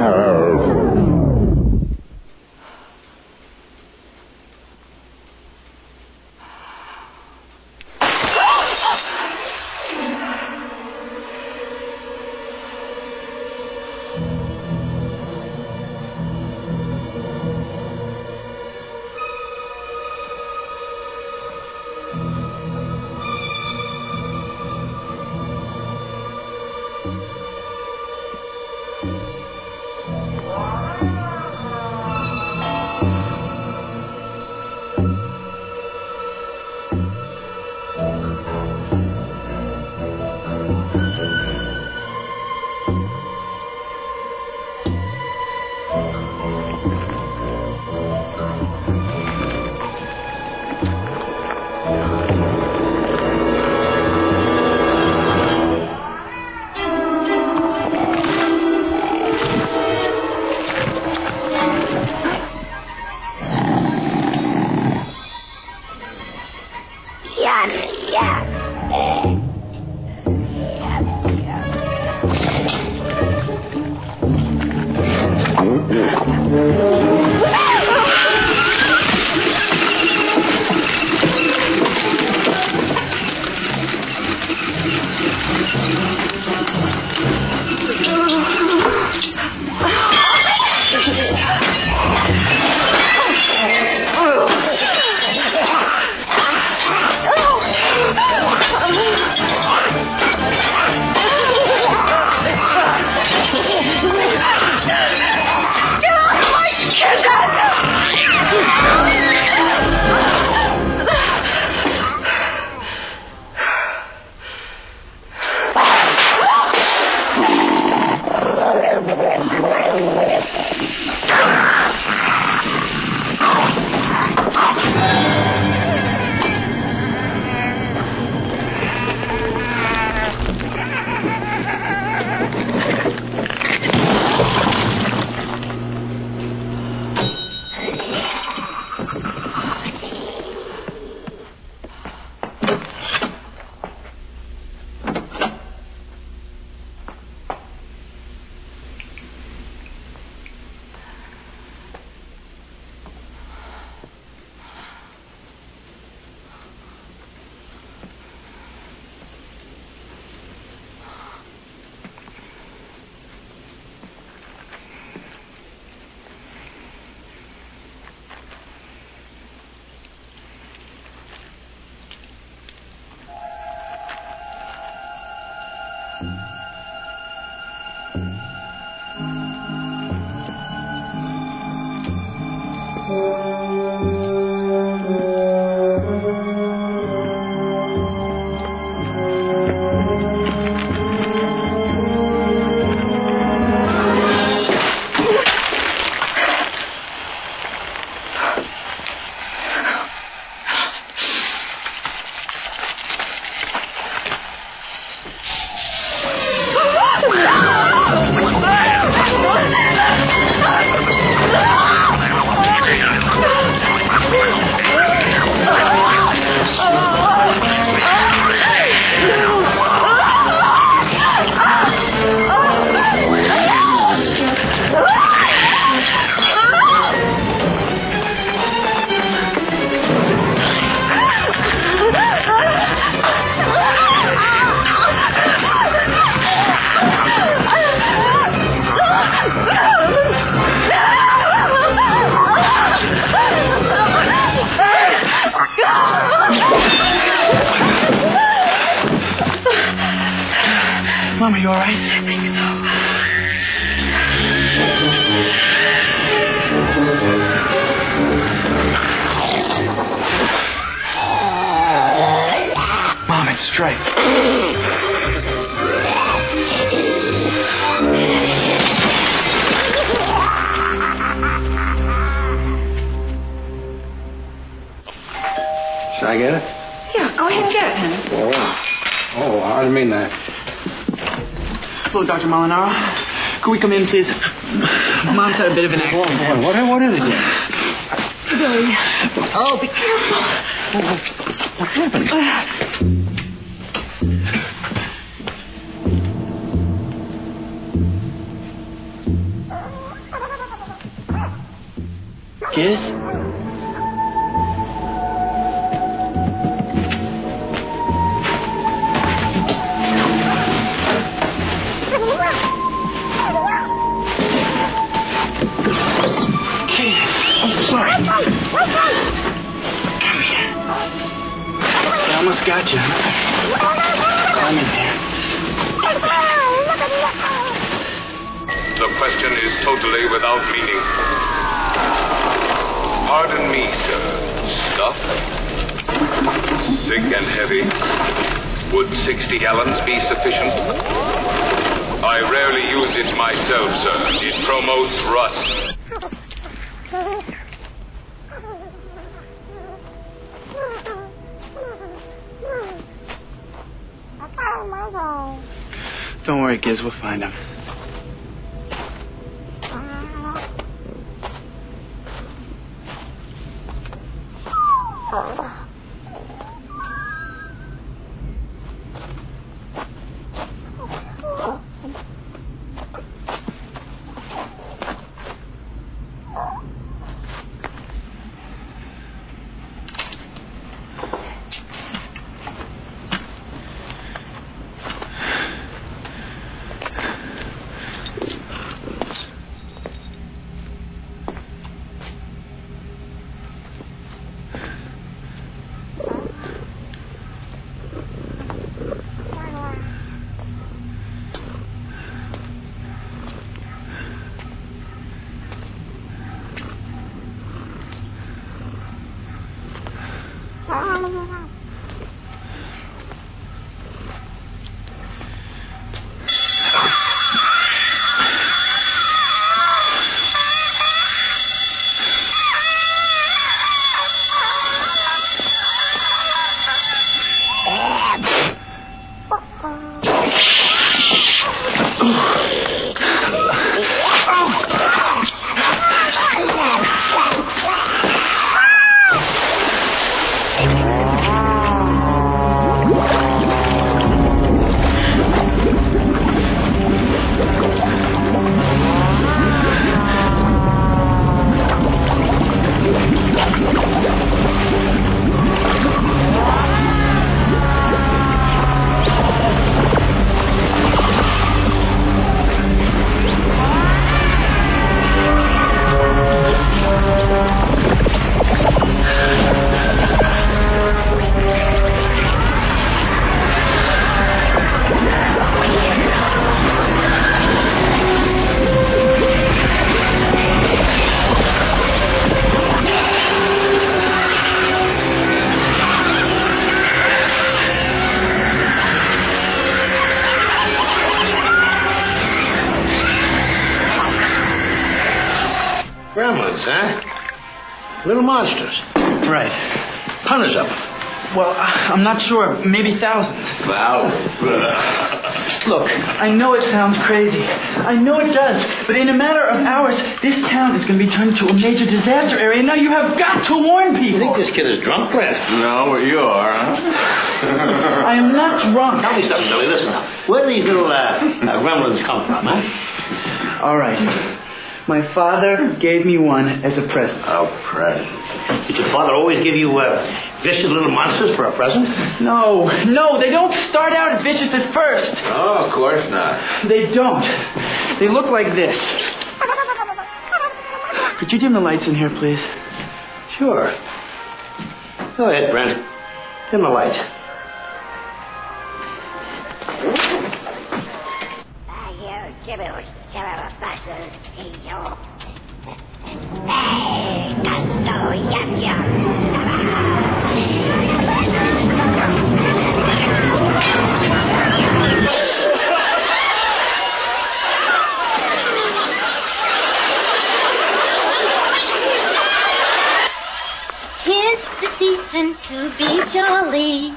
Mom, are you all right? I think so. Mom, it's straight. Should I get it? Yeah, go ahead and get it, honey. Oh, I didn't mean that. Hello, Dr. Molinaro. Could we come in, please? Mom's had a bit of an accident. What is it? Billy. Oh, be careful. What happened? Kiss? I almost got you. Climb in here. The question is totally without meaning. Pardon me, sir. Stuff? Thick and heavy? Would 60 gallons be sufficient? I rarely use it myself, sir. It promotes rust. Don't worry, kids. We'll find him. Gremlins, huh? Little monsters. Right. Hundreds of them. Well, I'm not sure. Maybe thousands. Look, I know it sounds crazy. I know it does. But in a matter of hours, this town is going to be turned into a major disaster area. Now you have got to warn people. You think this kid is drunk, Brent? No, you are, huh? I am not drunk. Tell me something, Billy. Listen now. Where do these little gremlins come from, huh? All right. My father gave me one as a present. Oh, present. Did your father always give you vicious little monsters for a present? No, they don't start out vicious at first. Oh, of course not. They don't. They look like this. Could you dim the lights in here, please? Sure. Go ahead, Brent. Dim the lights. 'Tis the season to be jolly.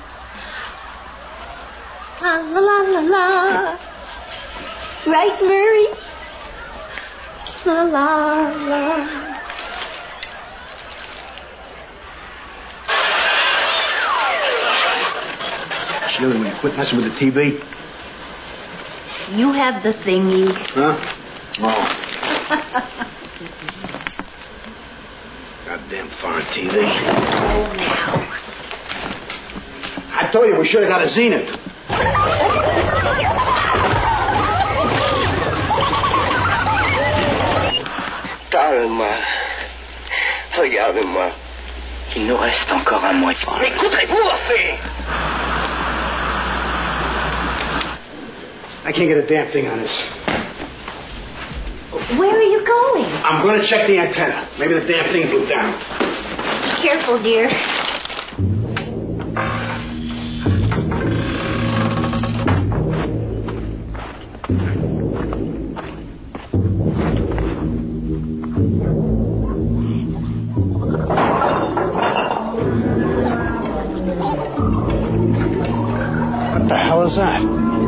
La la la la la. Right, Murray? La la la. Shirley, will you quit messing with the TV? You have the thingy. Huh? Oh. Goddamn foreign TV. Oh, now. I told you we should have got a Zenith. Calma. Regardez-moi. Il nous reste encore un mois. Écoutez-vous, enfin! I can't get a damn thing on this. Where are you going? I'm going to check the antenna. Maybe the damn thing blew down. Careful, dear. What the hell is that?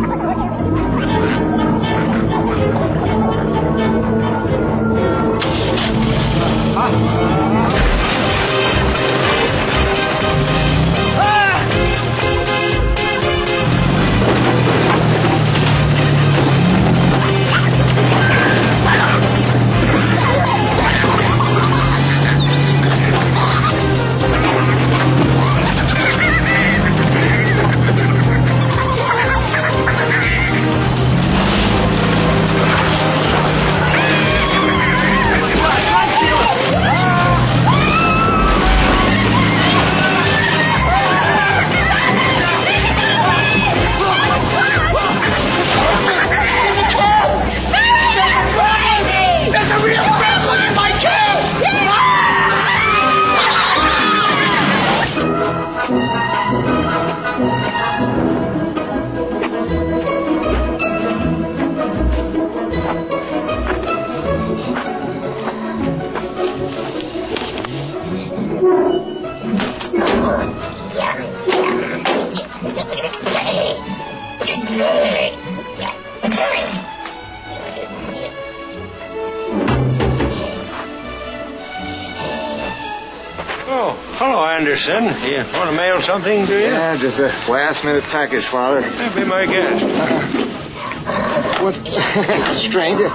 Oh, hello, Anderson. You want to mail something, do you? Yeah, just a last-minute package, Father. Be my guest. What? Stranger.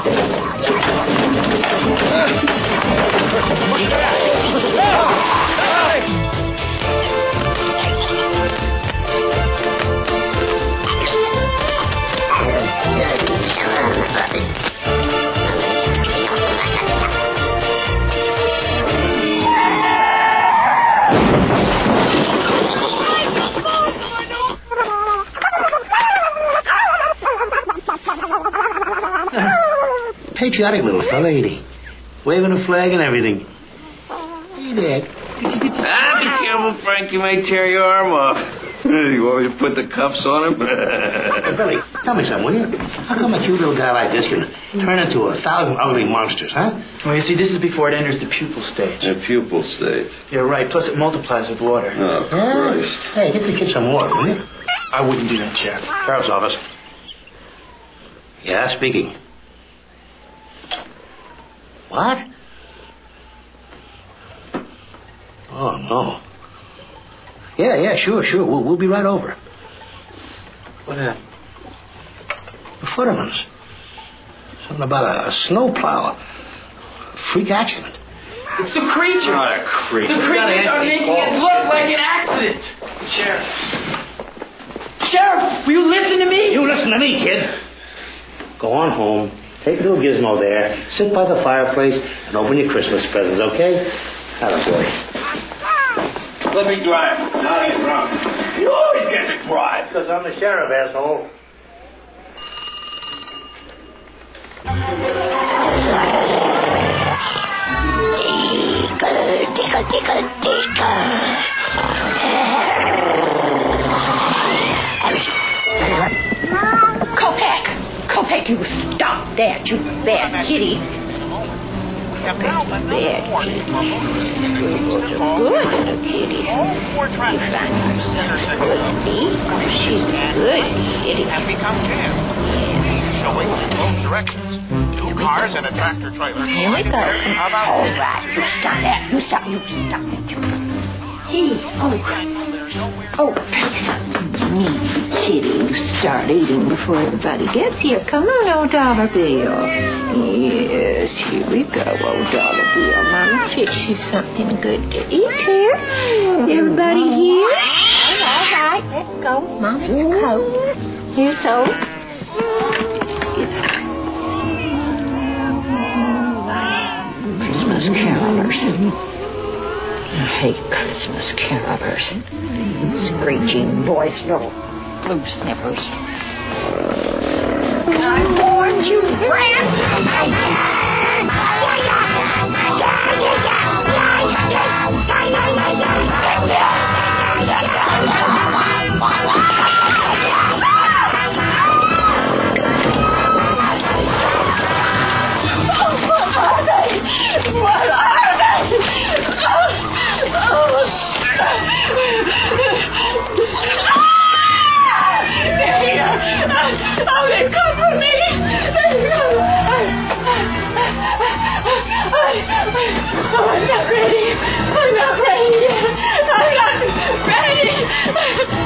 Patriotic little fella, ain't he? Waving a flag and everything. Hey, Dad. Be careful, Frank. You may tear your arm off. You want me to put the cuffs on him? Hey, Billy, tell me something, will you? How come a cute little guy like this can turn into 1,000 ugly monsters, huh? Well, you see, this is before it enters the pupal stage. The pupil stage. You're right. Plus, it multiplies with water. Oh, Christ. Hey, get the kid some water, will you? I wouldn't do that, Sheriff. Sheriff's office. Yeah, speaking. What? Oh, no. Yeah, sure. We'll be right over. What, the Futtermans. Something about a snowplow. Freak accident. It's the creature. Not a creature. The creatures are making it look like an accident. Sheriff, will you listen to me? You listen to me, kid. Go on home. Take little Gizmo there. Sit by the fireplace and open your Christmas presents, okay? Attaboy. Let me drive. Now you're drunk. You always get to drive. Because I'm the sheriff, asshole. Kopak, you stop that, you bad kitty. Kopak's a bad kitty. Good little kitty. You find yourself a good lead. She's a good kitty. Showing in both directions. 2 cars and a tractor trailer. Here we go. All right, you stop that. You stop that. Kitty, oh, take something to me, kitty. You start eating before everybody gets here. Come on, old dollar bill. Yes, here we go, old dollar bill. Mama fix you something good to eat here. Everybody here? All right, let's go. Mama's coat. Here's old. Christmas carolers. I hate Christmas carolers. Screeching boys, little blue snippers. I warned you, What are they? Oh, they come for me. I'm not ready. I'm not ready yet. I'm not ready.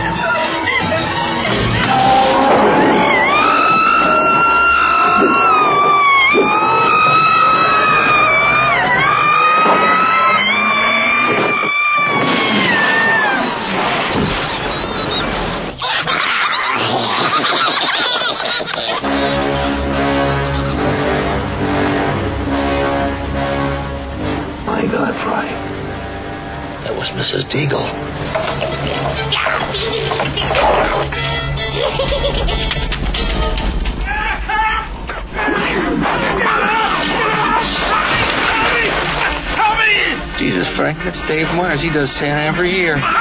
My God, Fry. That was Mrs. Deagle. Jesus, Frank, that's Dave Myers. He does Santa every year. What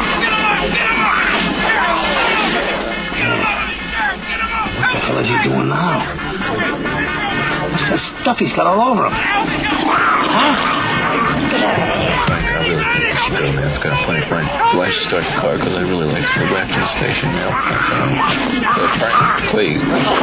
the hell is he doing now? What's that stuff he's got all over him? Huh? Frank, I really think we should go now. It's kind of funny, Frank. Do I should start the car because I'd really like to go back to the station now. Frank, please.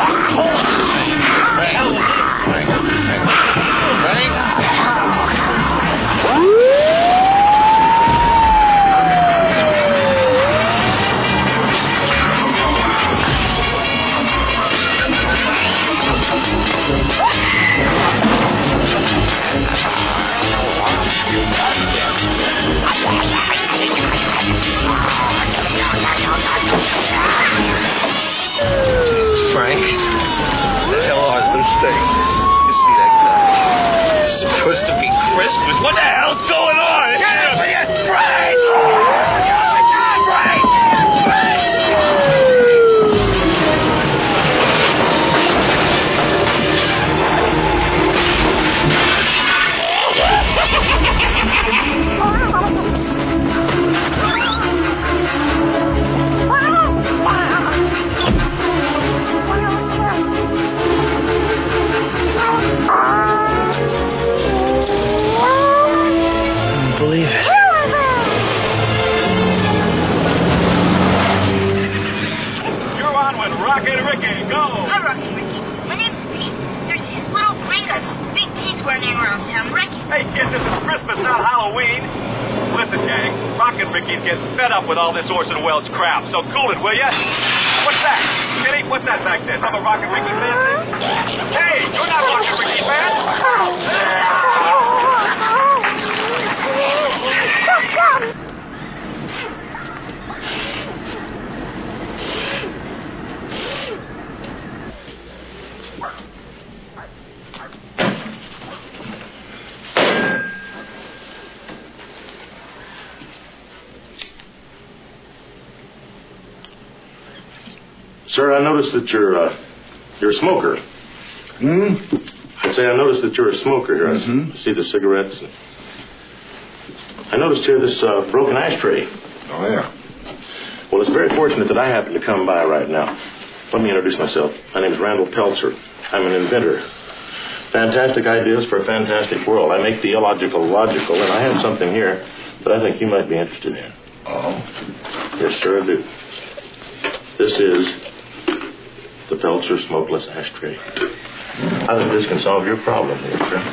Frank, the hell are those things? You see that guy? It's supposed to be Christmas. What the hell's going on? Get up here, Frank! Believe it. You're on with Rockin' Ricky. Go. Hi, Rocky and Ricky. My name's Pete. There's this little green guy with big teeth running around town. Ricky. Hey, kids, this is Christmas, not Halloween. Listen, gang, Rockin' Ricky's getting fed up with all this Orson Welles crap, so cool it, will ya? What's that? Kitty, what's that back there? Some of Rockin' Ricky fan thing? Hey, you're not Rockin' Ricky fan. Sir, I noticed that you're a smoker. I'd say I noticed that you're a smoker here. I see the cigarettes. I noticed here this broken ashtray. Oh, yeah. Well, it's very fortunate that I happen to come by right now. Let me introduce myself. My name is Randall Peltzer. I'm an inventor. Fantastic ideas for a fantastic world. I make the illogical logical, and I have something here that I think you might be interested in. Oh? Yes, sir, I do. This is the Peltzer smokeless ashtray. I think this can solve your problem here, sir.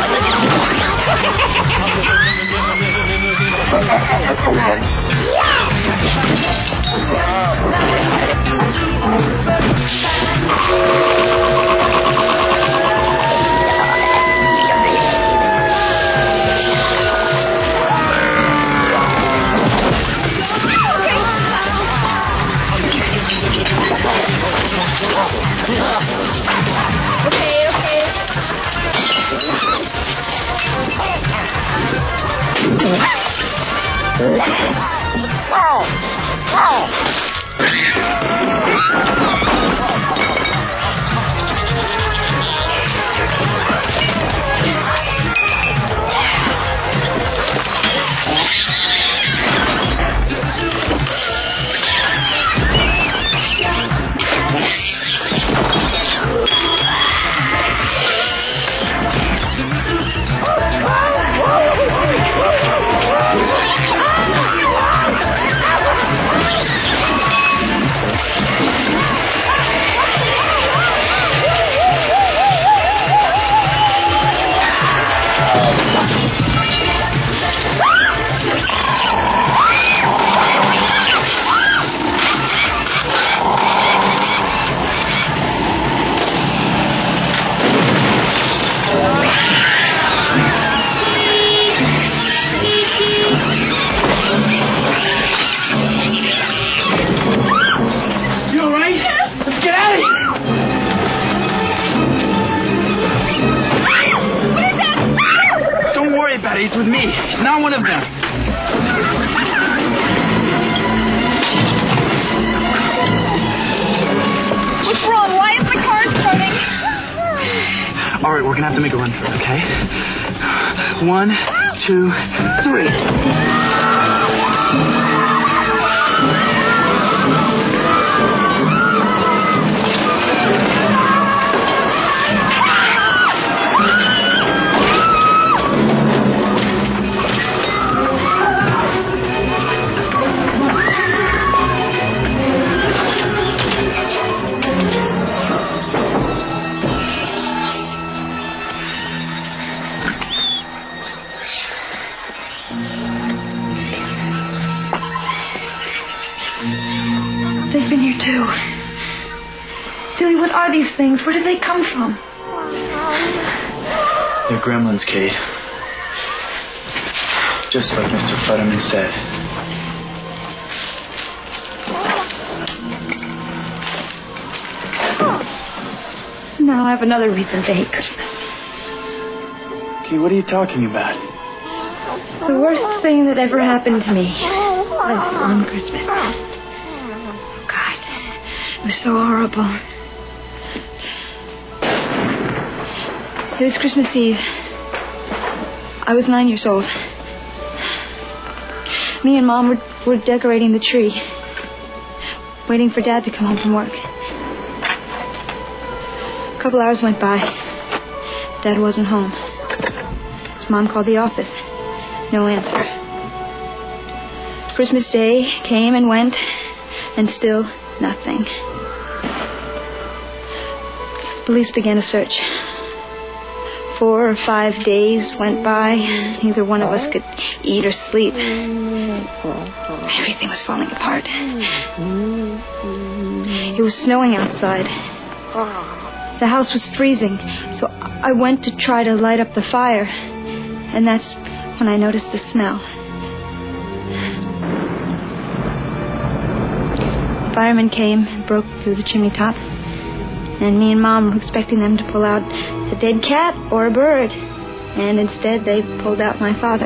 Yeah! Hey, he's not one of them. What's wrong? Why is the car starting? All right, we're gonna have to make a run for it, okay? 1, 2, 3. They've been here too. Billy, what are these things? Where did they come from? They're gremlins, Kate. Just like Mr. Futterman said. Now I have another reason to hate Christmas. Kate, what are you talking about? The worst thing that ever happened to me was on Christmas. God, it was so horrible. It was Christmas Eve. I was 9 years old. Me and Mom were decorating the tree, waiting for Dad to come home from work. A couple hours went by. Dad wasn't home. Mom called the office. No answer. Christmas Day came and went, and still nothing. Police began a search. 4 or 5 days went by. Neither one of us could eat or sleep. Everything was falling apart. It was snowing outside. The house was freezing, so I went to try to light up the fire. And that's when I noticed the smell. The firemen came and broke through the chimney top. And me and Mom were expecting them to pull out a dead cat or a bird. And instead, they pulled out my father.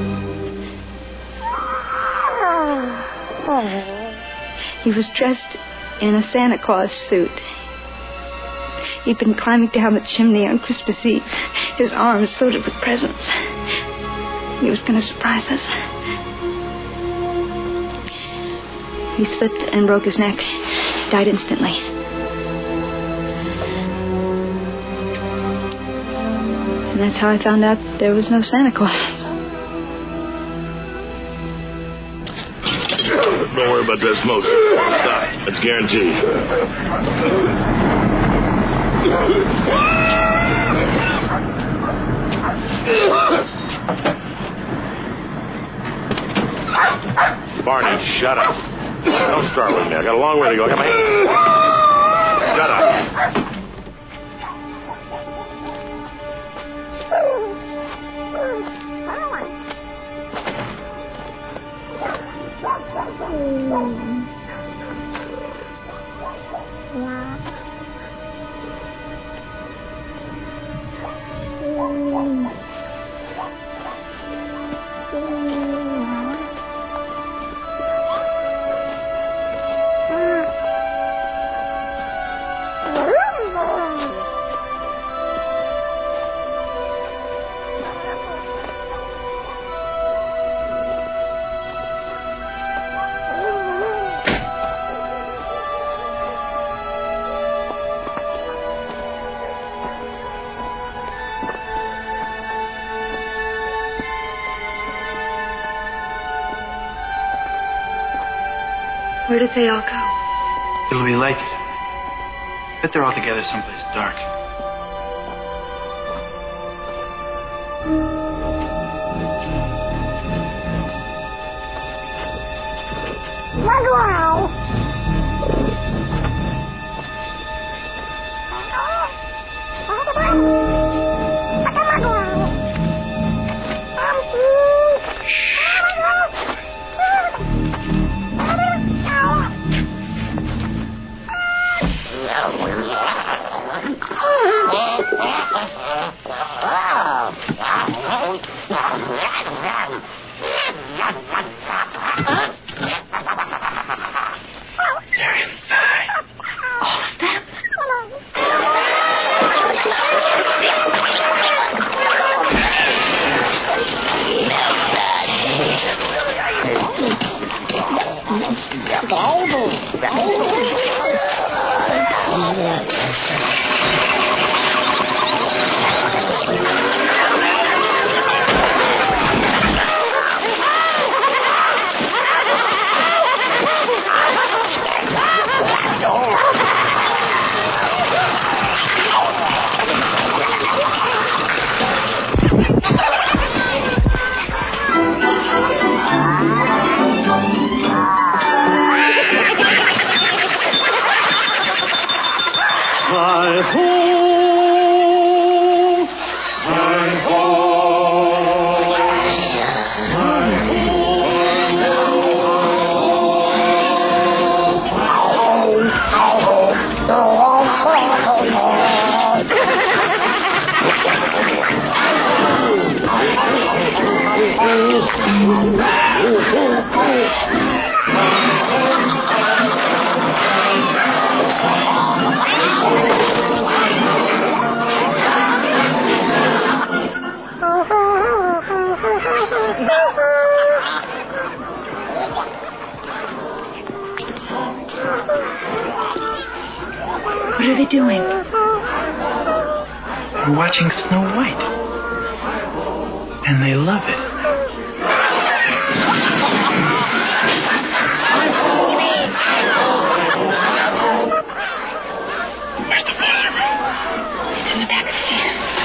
He was dressed in a Santa Claus suit. He'd been climbing down the chimney on Christmas Eve, his arms loaded with presents. He was going to surprise us. He slipped and broke his neck. Died instantly. And that's how I found out there was no Santa Claus. Don't worry about that smoke. Stop. That's guaranteed. Barney, shut up. Don't start with me. I got a long way to go. I got my hand. Shut up. Where did they all go? It'll be late. Bet they're all together someplace dark. What are they doing? They're watching Snow White. And they love it. Where's the boiler room? It's in the back seat.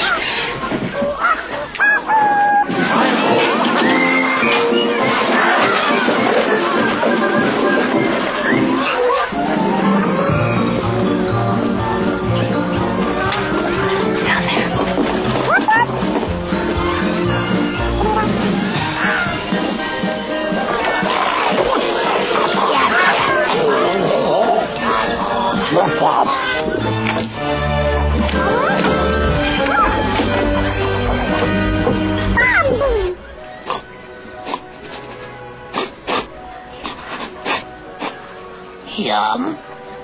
Yum.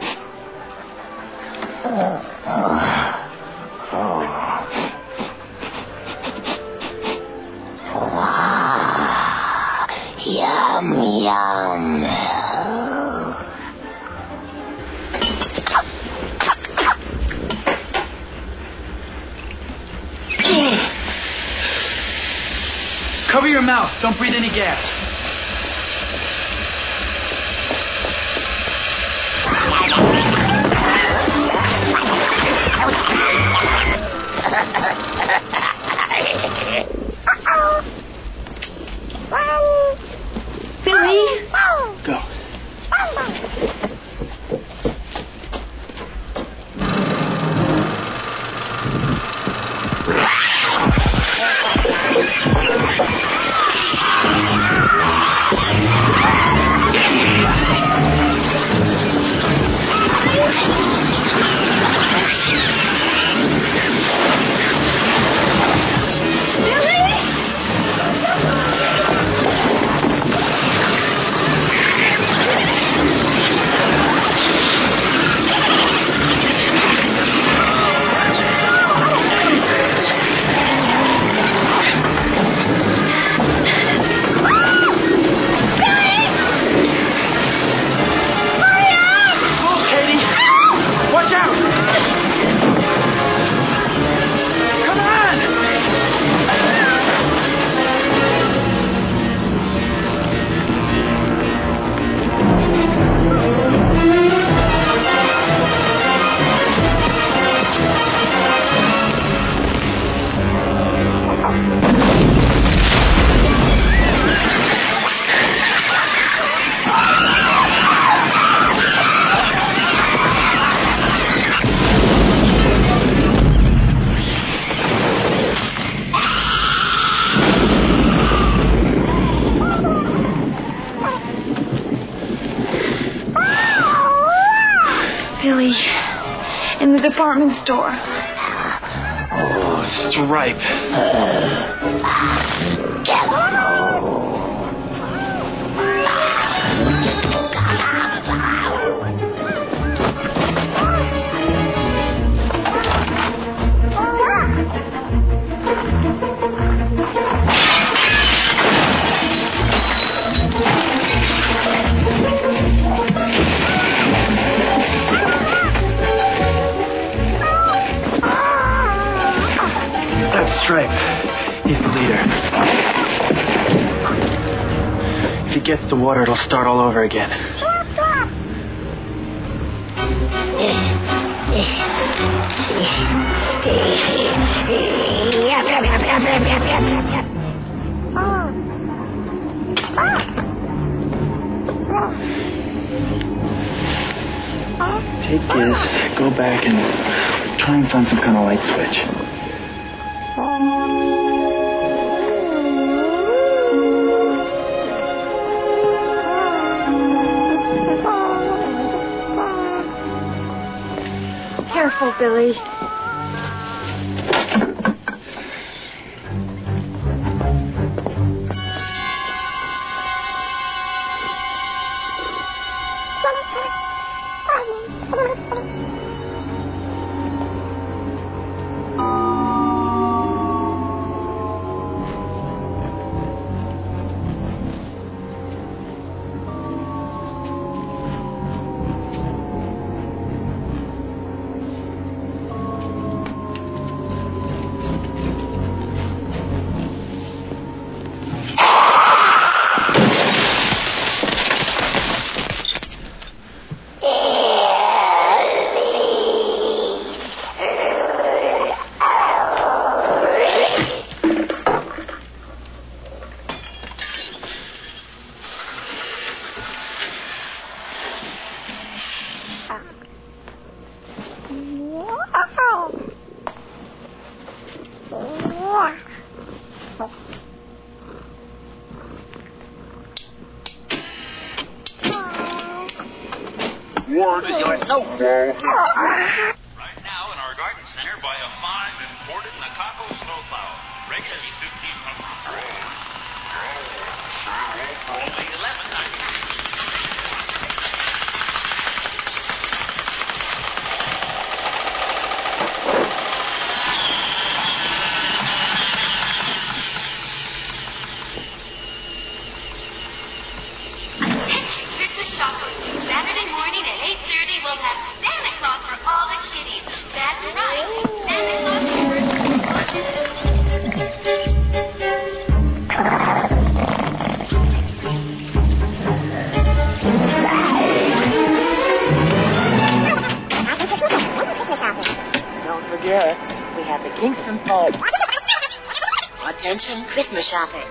Yum, yum. Cover your mouth. Don't breathe any gas. Billy? Go. Billy, in the department store. Oh, Stripe. Stripe. He's the leader. If he gets to water, it'll start all over again. Take his, go back and try and find some kind of light switch. Careful, Billy. Word is your snow. Right now in our garden center, buy a fine imported Nakako snowplow. Regularly $1,500. Only $11.96. Saturday morning at 8:30, we'll have Santa Claus for all the kiddies. That's right. Santa Claus Don't forget, we have the Kingston Falls. Attention, Christmas shoppers.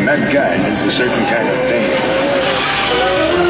That guy needs a certain kind of thing.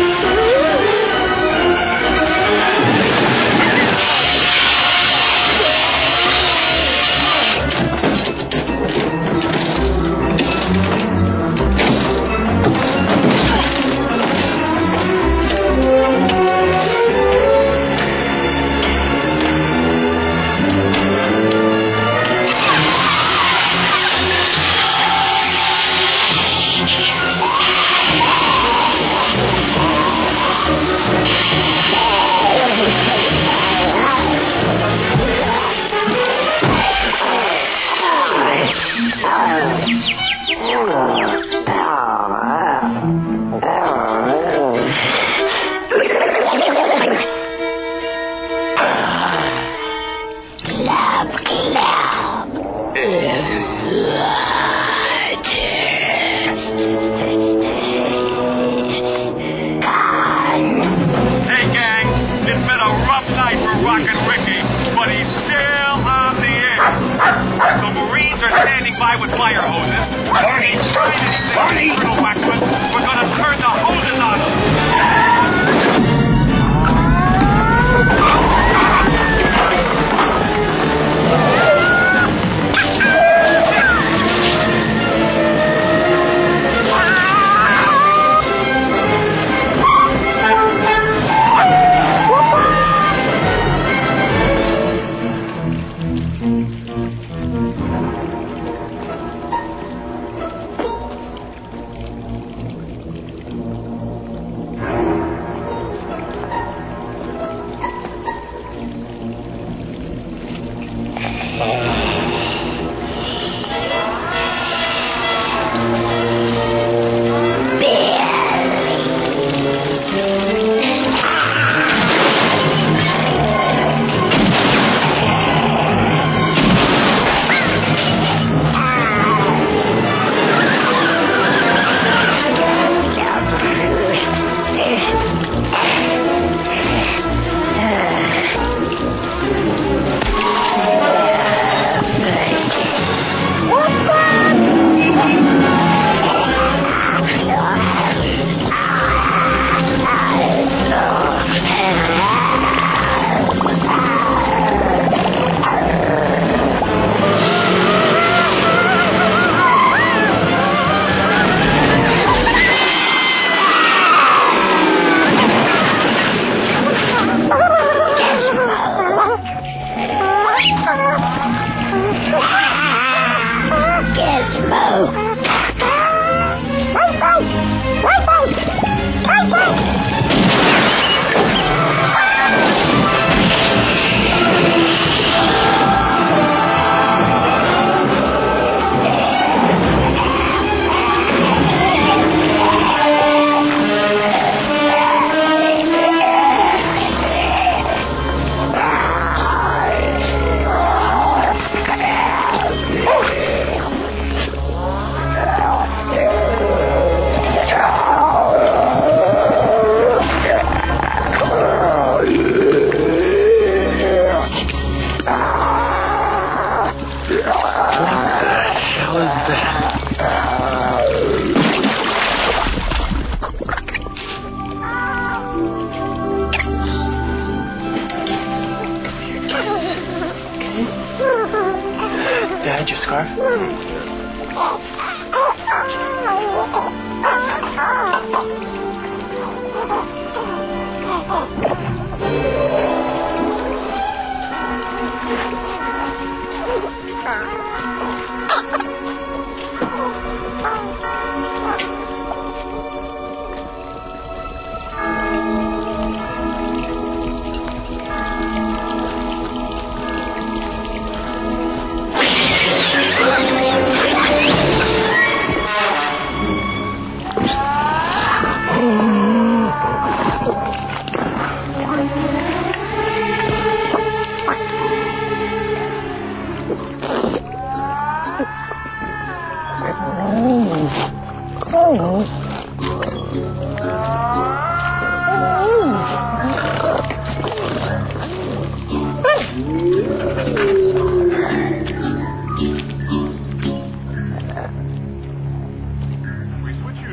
Dad, your scarf?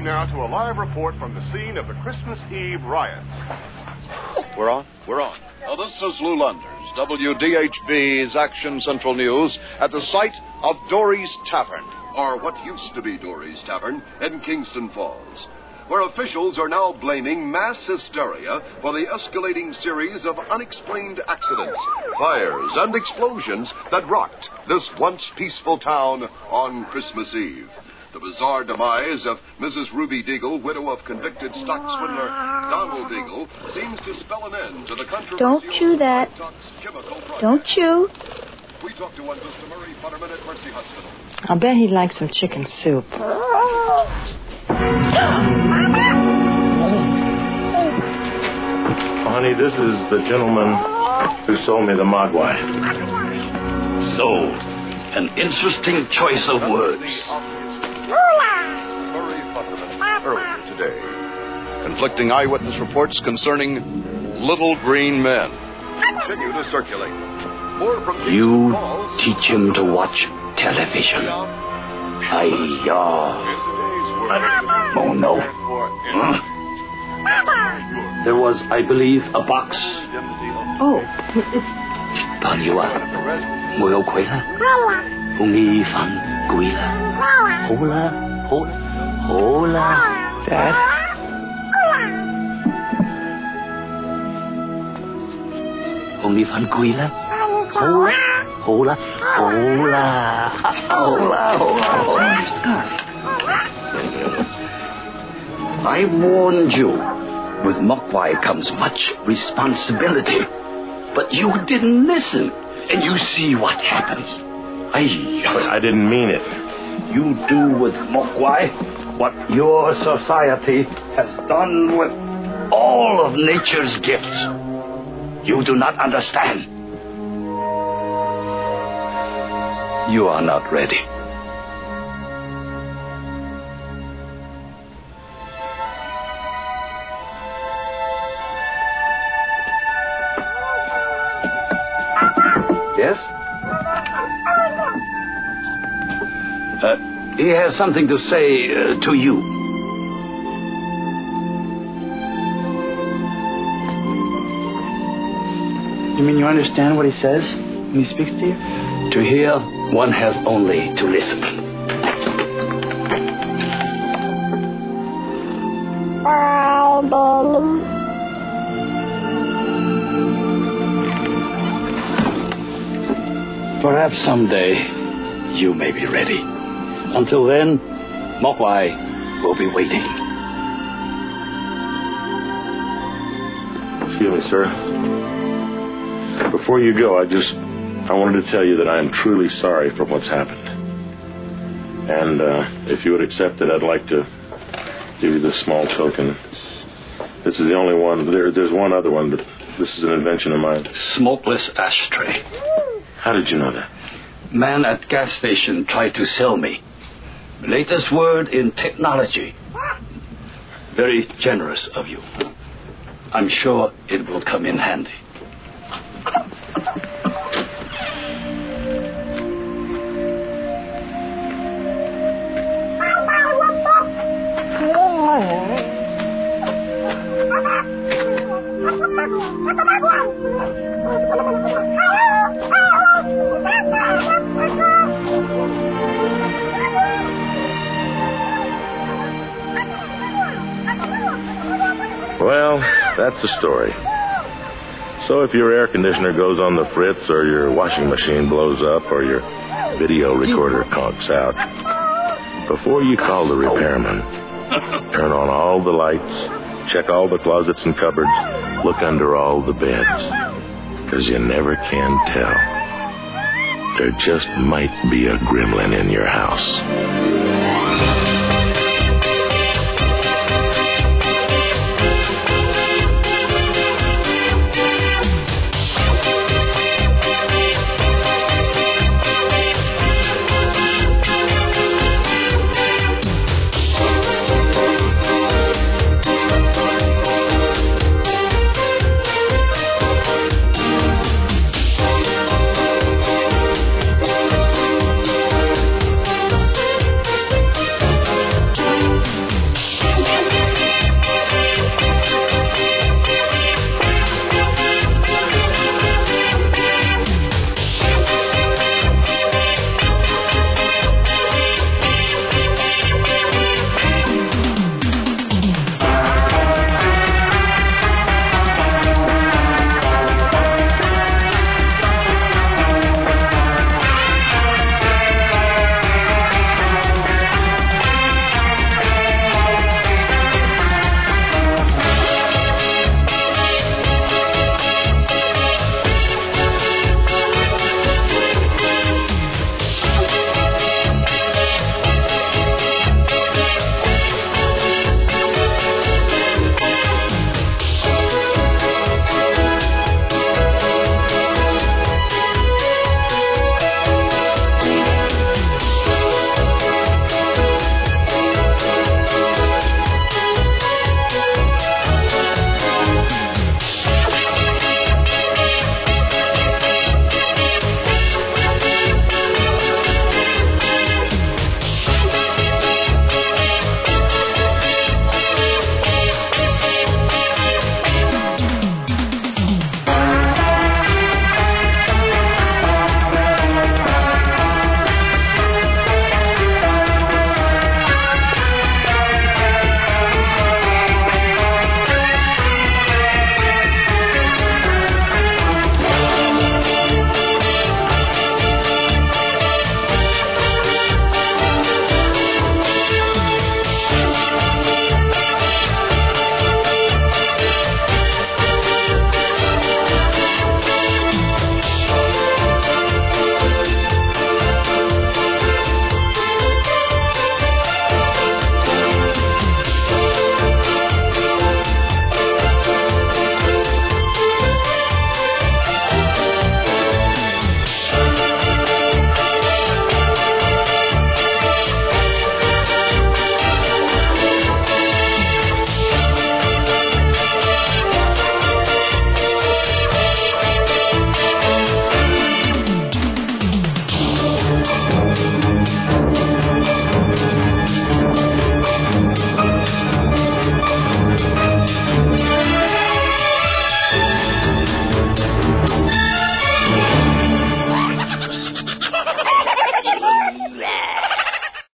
you now to a live report from the scene of the Christmas Eve riots. We're on? We're on. Now, this is Lou Landers, WDHB's Action Central News, at the site of Dory's Tavern, or what used to be Dory's Tavern, in Kingston Falls, where officials are now blaming mass hysteria for the escalating series of unexplained accidents, fires, and explosions that rocked this once peaceful town on Christmas Eve. The bizarre demise of Mrs. Ruby Deagle, widow of convicted stock swindler Donald Deagle, seems to spell an end to the controversy. Don't chew that. Don't chew. We talked to one Mr. Murray Futterman at Mercy Hospital. I'll bet he'd like some chicken soup. Honey, this is the gentleman who sold me the Mogwai. Sold. An interesting choice of words. Murray Futterman earlier today. Conflicting eyewitness reports concerning little green men continue to circulate. More from You teach him to watch television. Oh, no. Huh? There was, I believe, a box. Oh. 朋友啊，我有佢啦，風衣粉攰啦，好啦，好啦 Dad? 風衣粉攰啦，好啦。I warned you. With Mogwai comes much responsibility. But you didn't listen. And you see what happens. I didn't mean it. You do with Mogwai what your society has done with all of nature's gifts. You do not understand. You are not ready. Yes? He has something to say to you. You mean you understand what he says when he speaks to you? To hear, one has only to listen. Perhaps someday you may be ready. Until then, Mogwai will be waiting. Excuse me, sir. Before you go, I wanted to tell you that I am truly sorry for what's happened. And if you would accept it, I'd like to give you this small token. This is the only one. There's one other one, but this is an invention of mine. Smokeless ashtray. How did you know that? Man at gas station tried to sell me. Latest word in technology. Very generous of you. I'm sure it will come in handy. Well, that's the story. So if your air conditioner goes on the fritz, or your washing machine blows up, or your video recorder conks out, before you call the repairman, turn on all the lights, check all the closets and cupboards, look under all the beds. Because you never can tell. There just might be a gremlin in your house.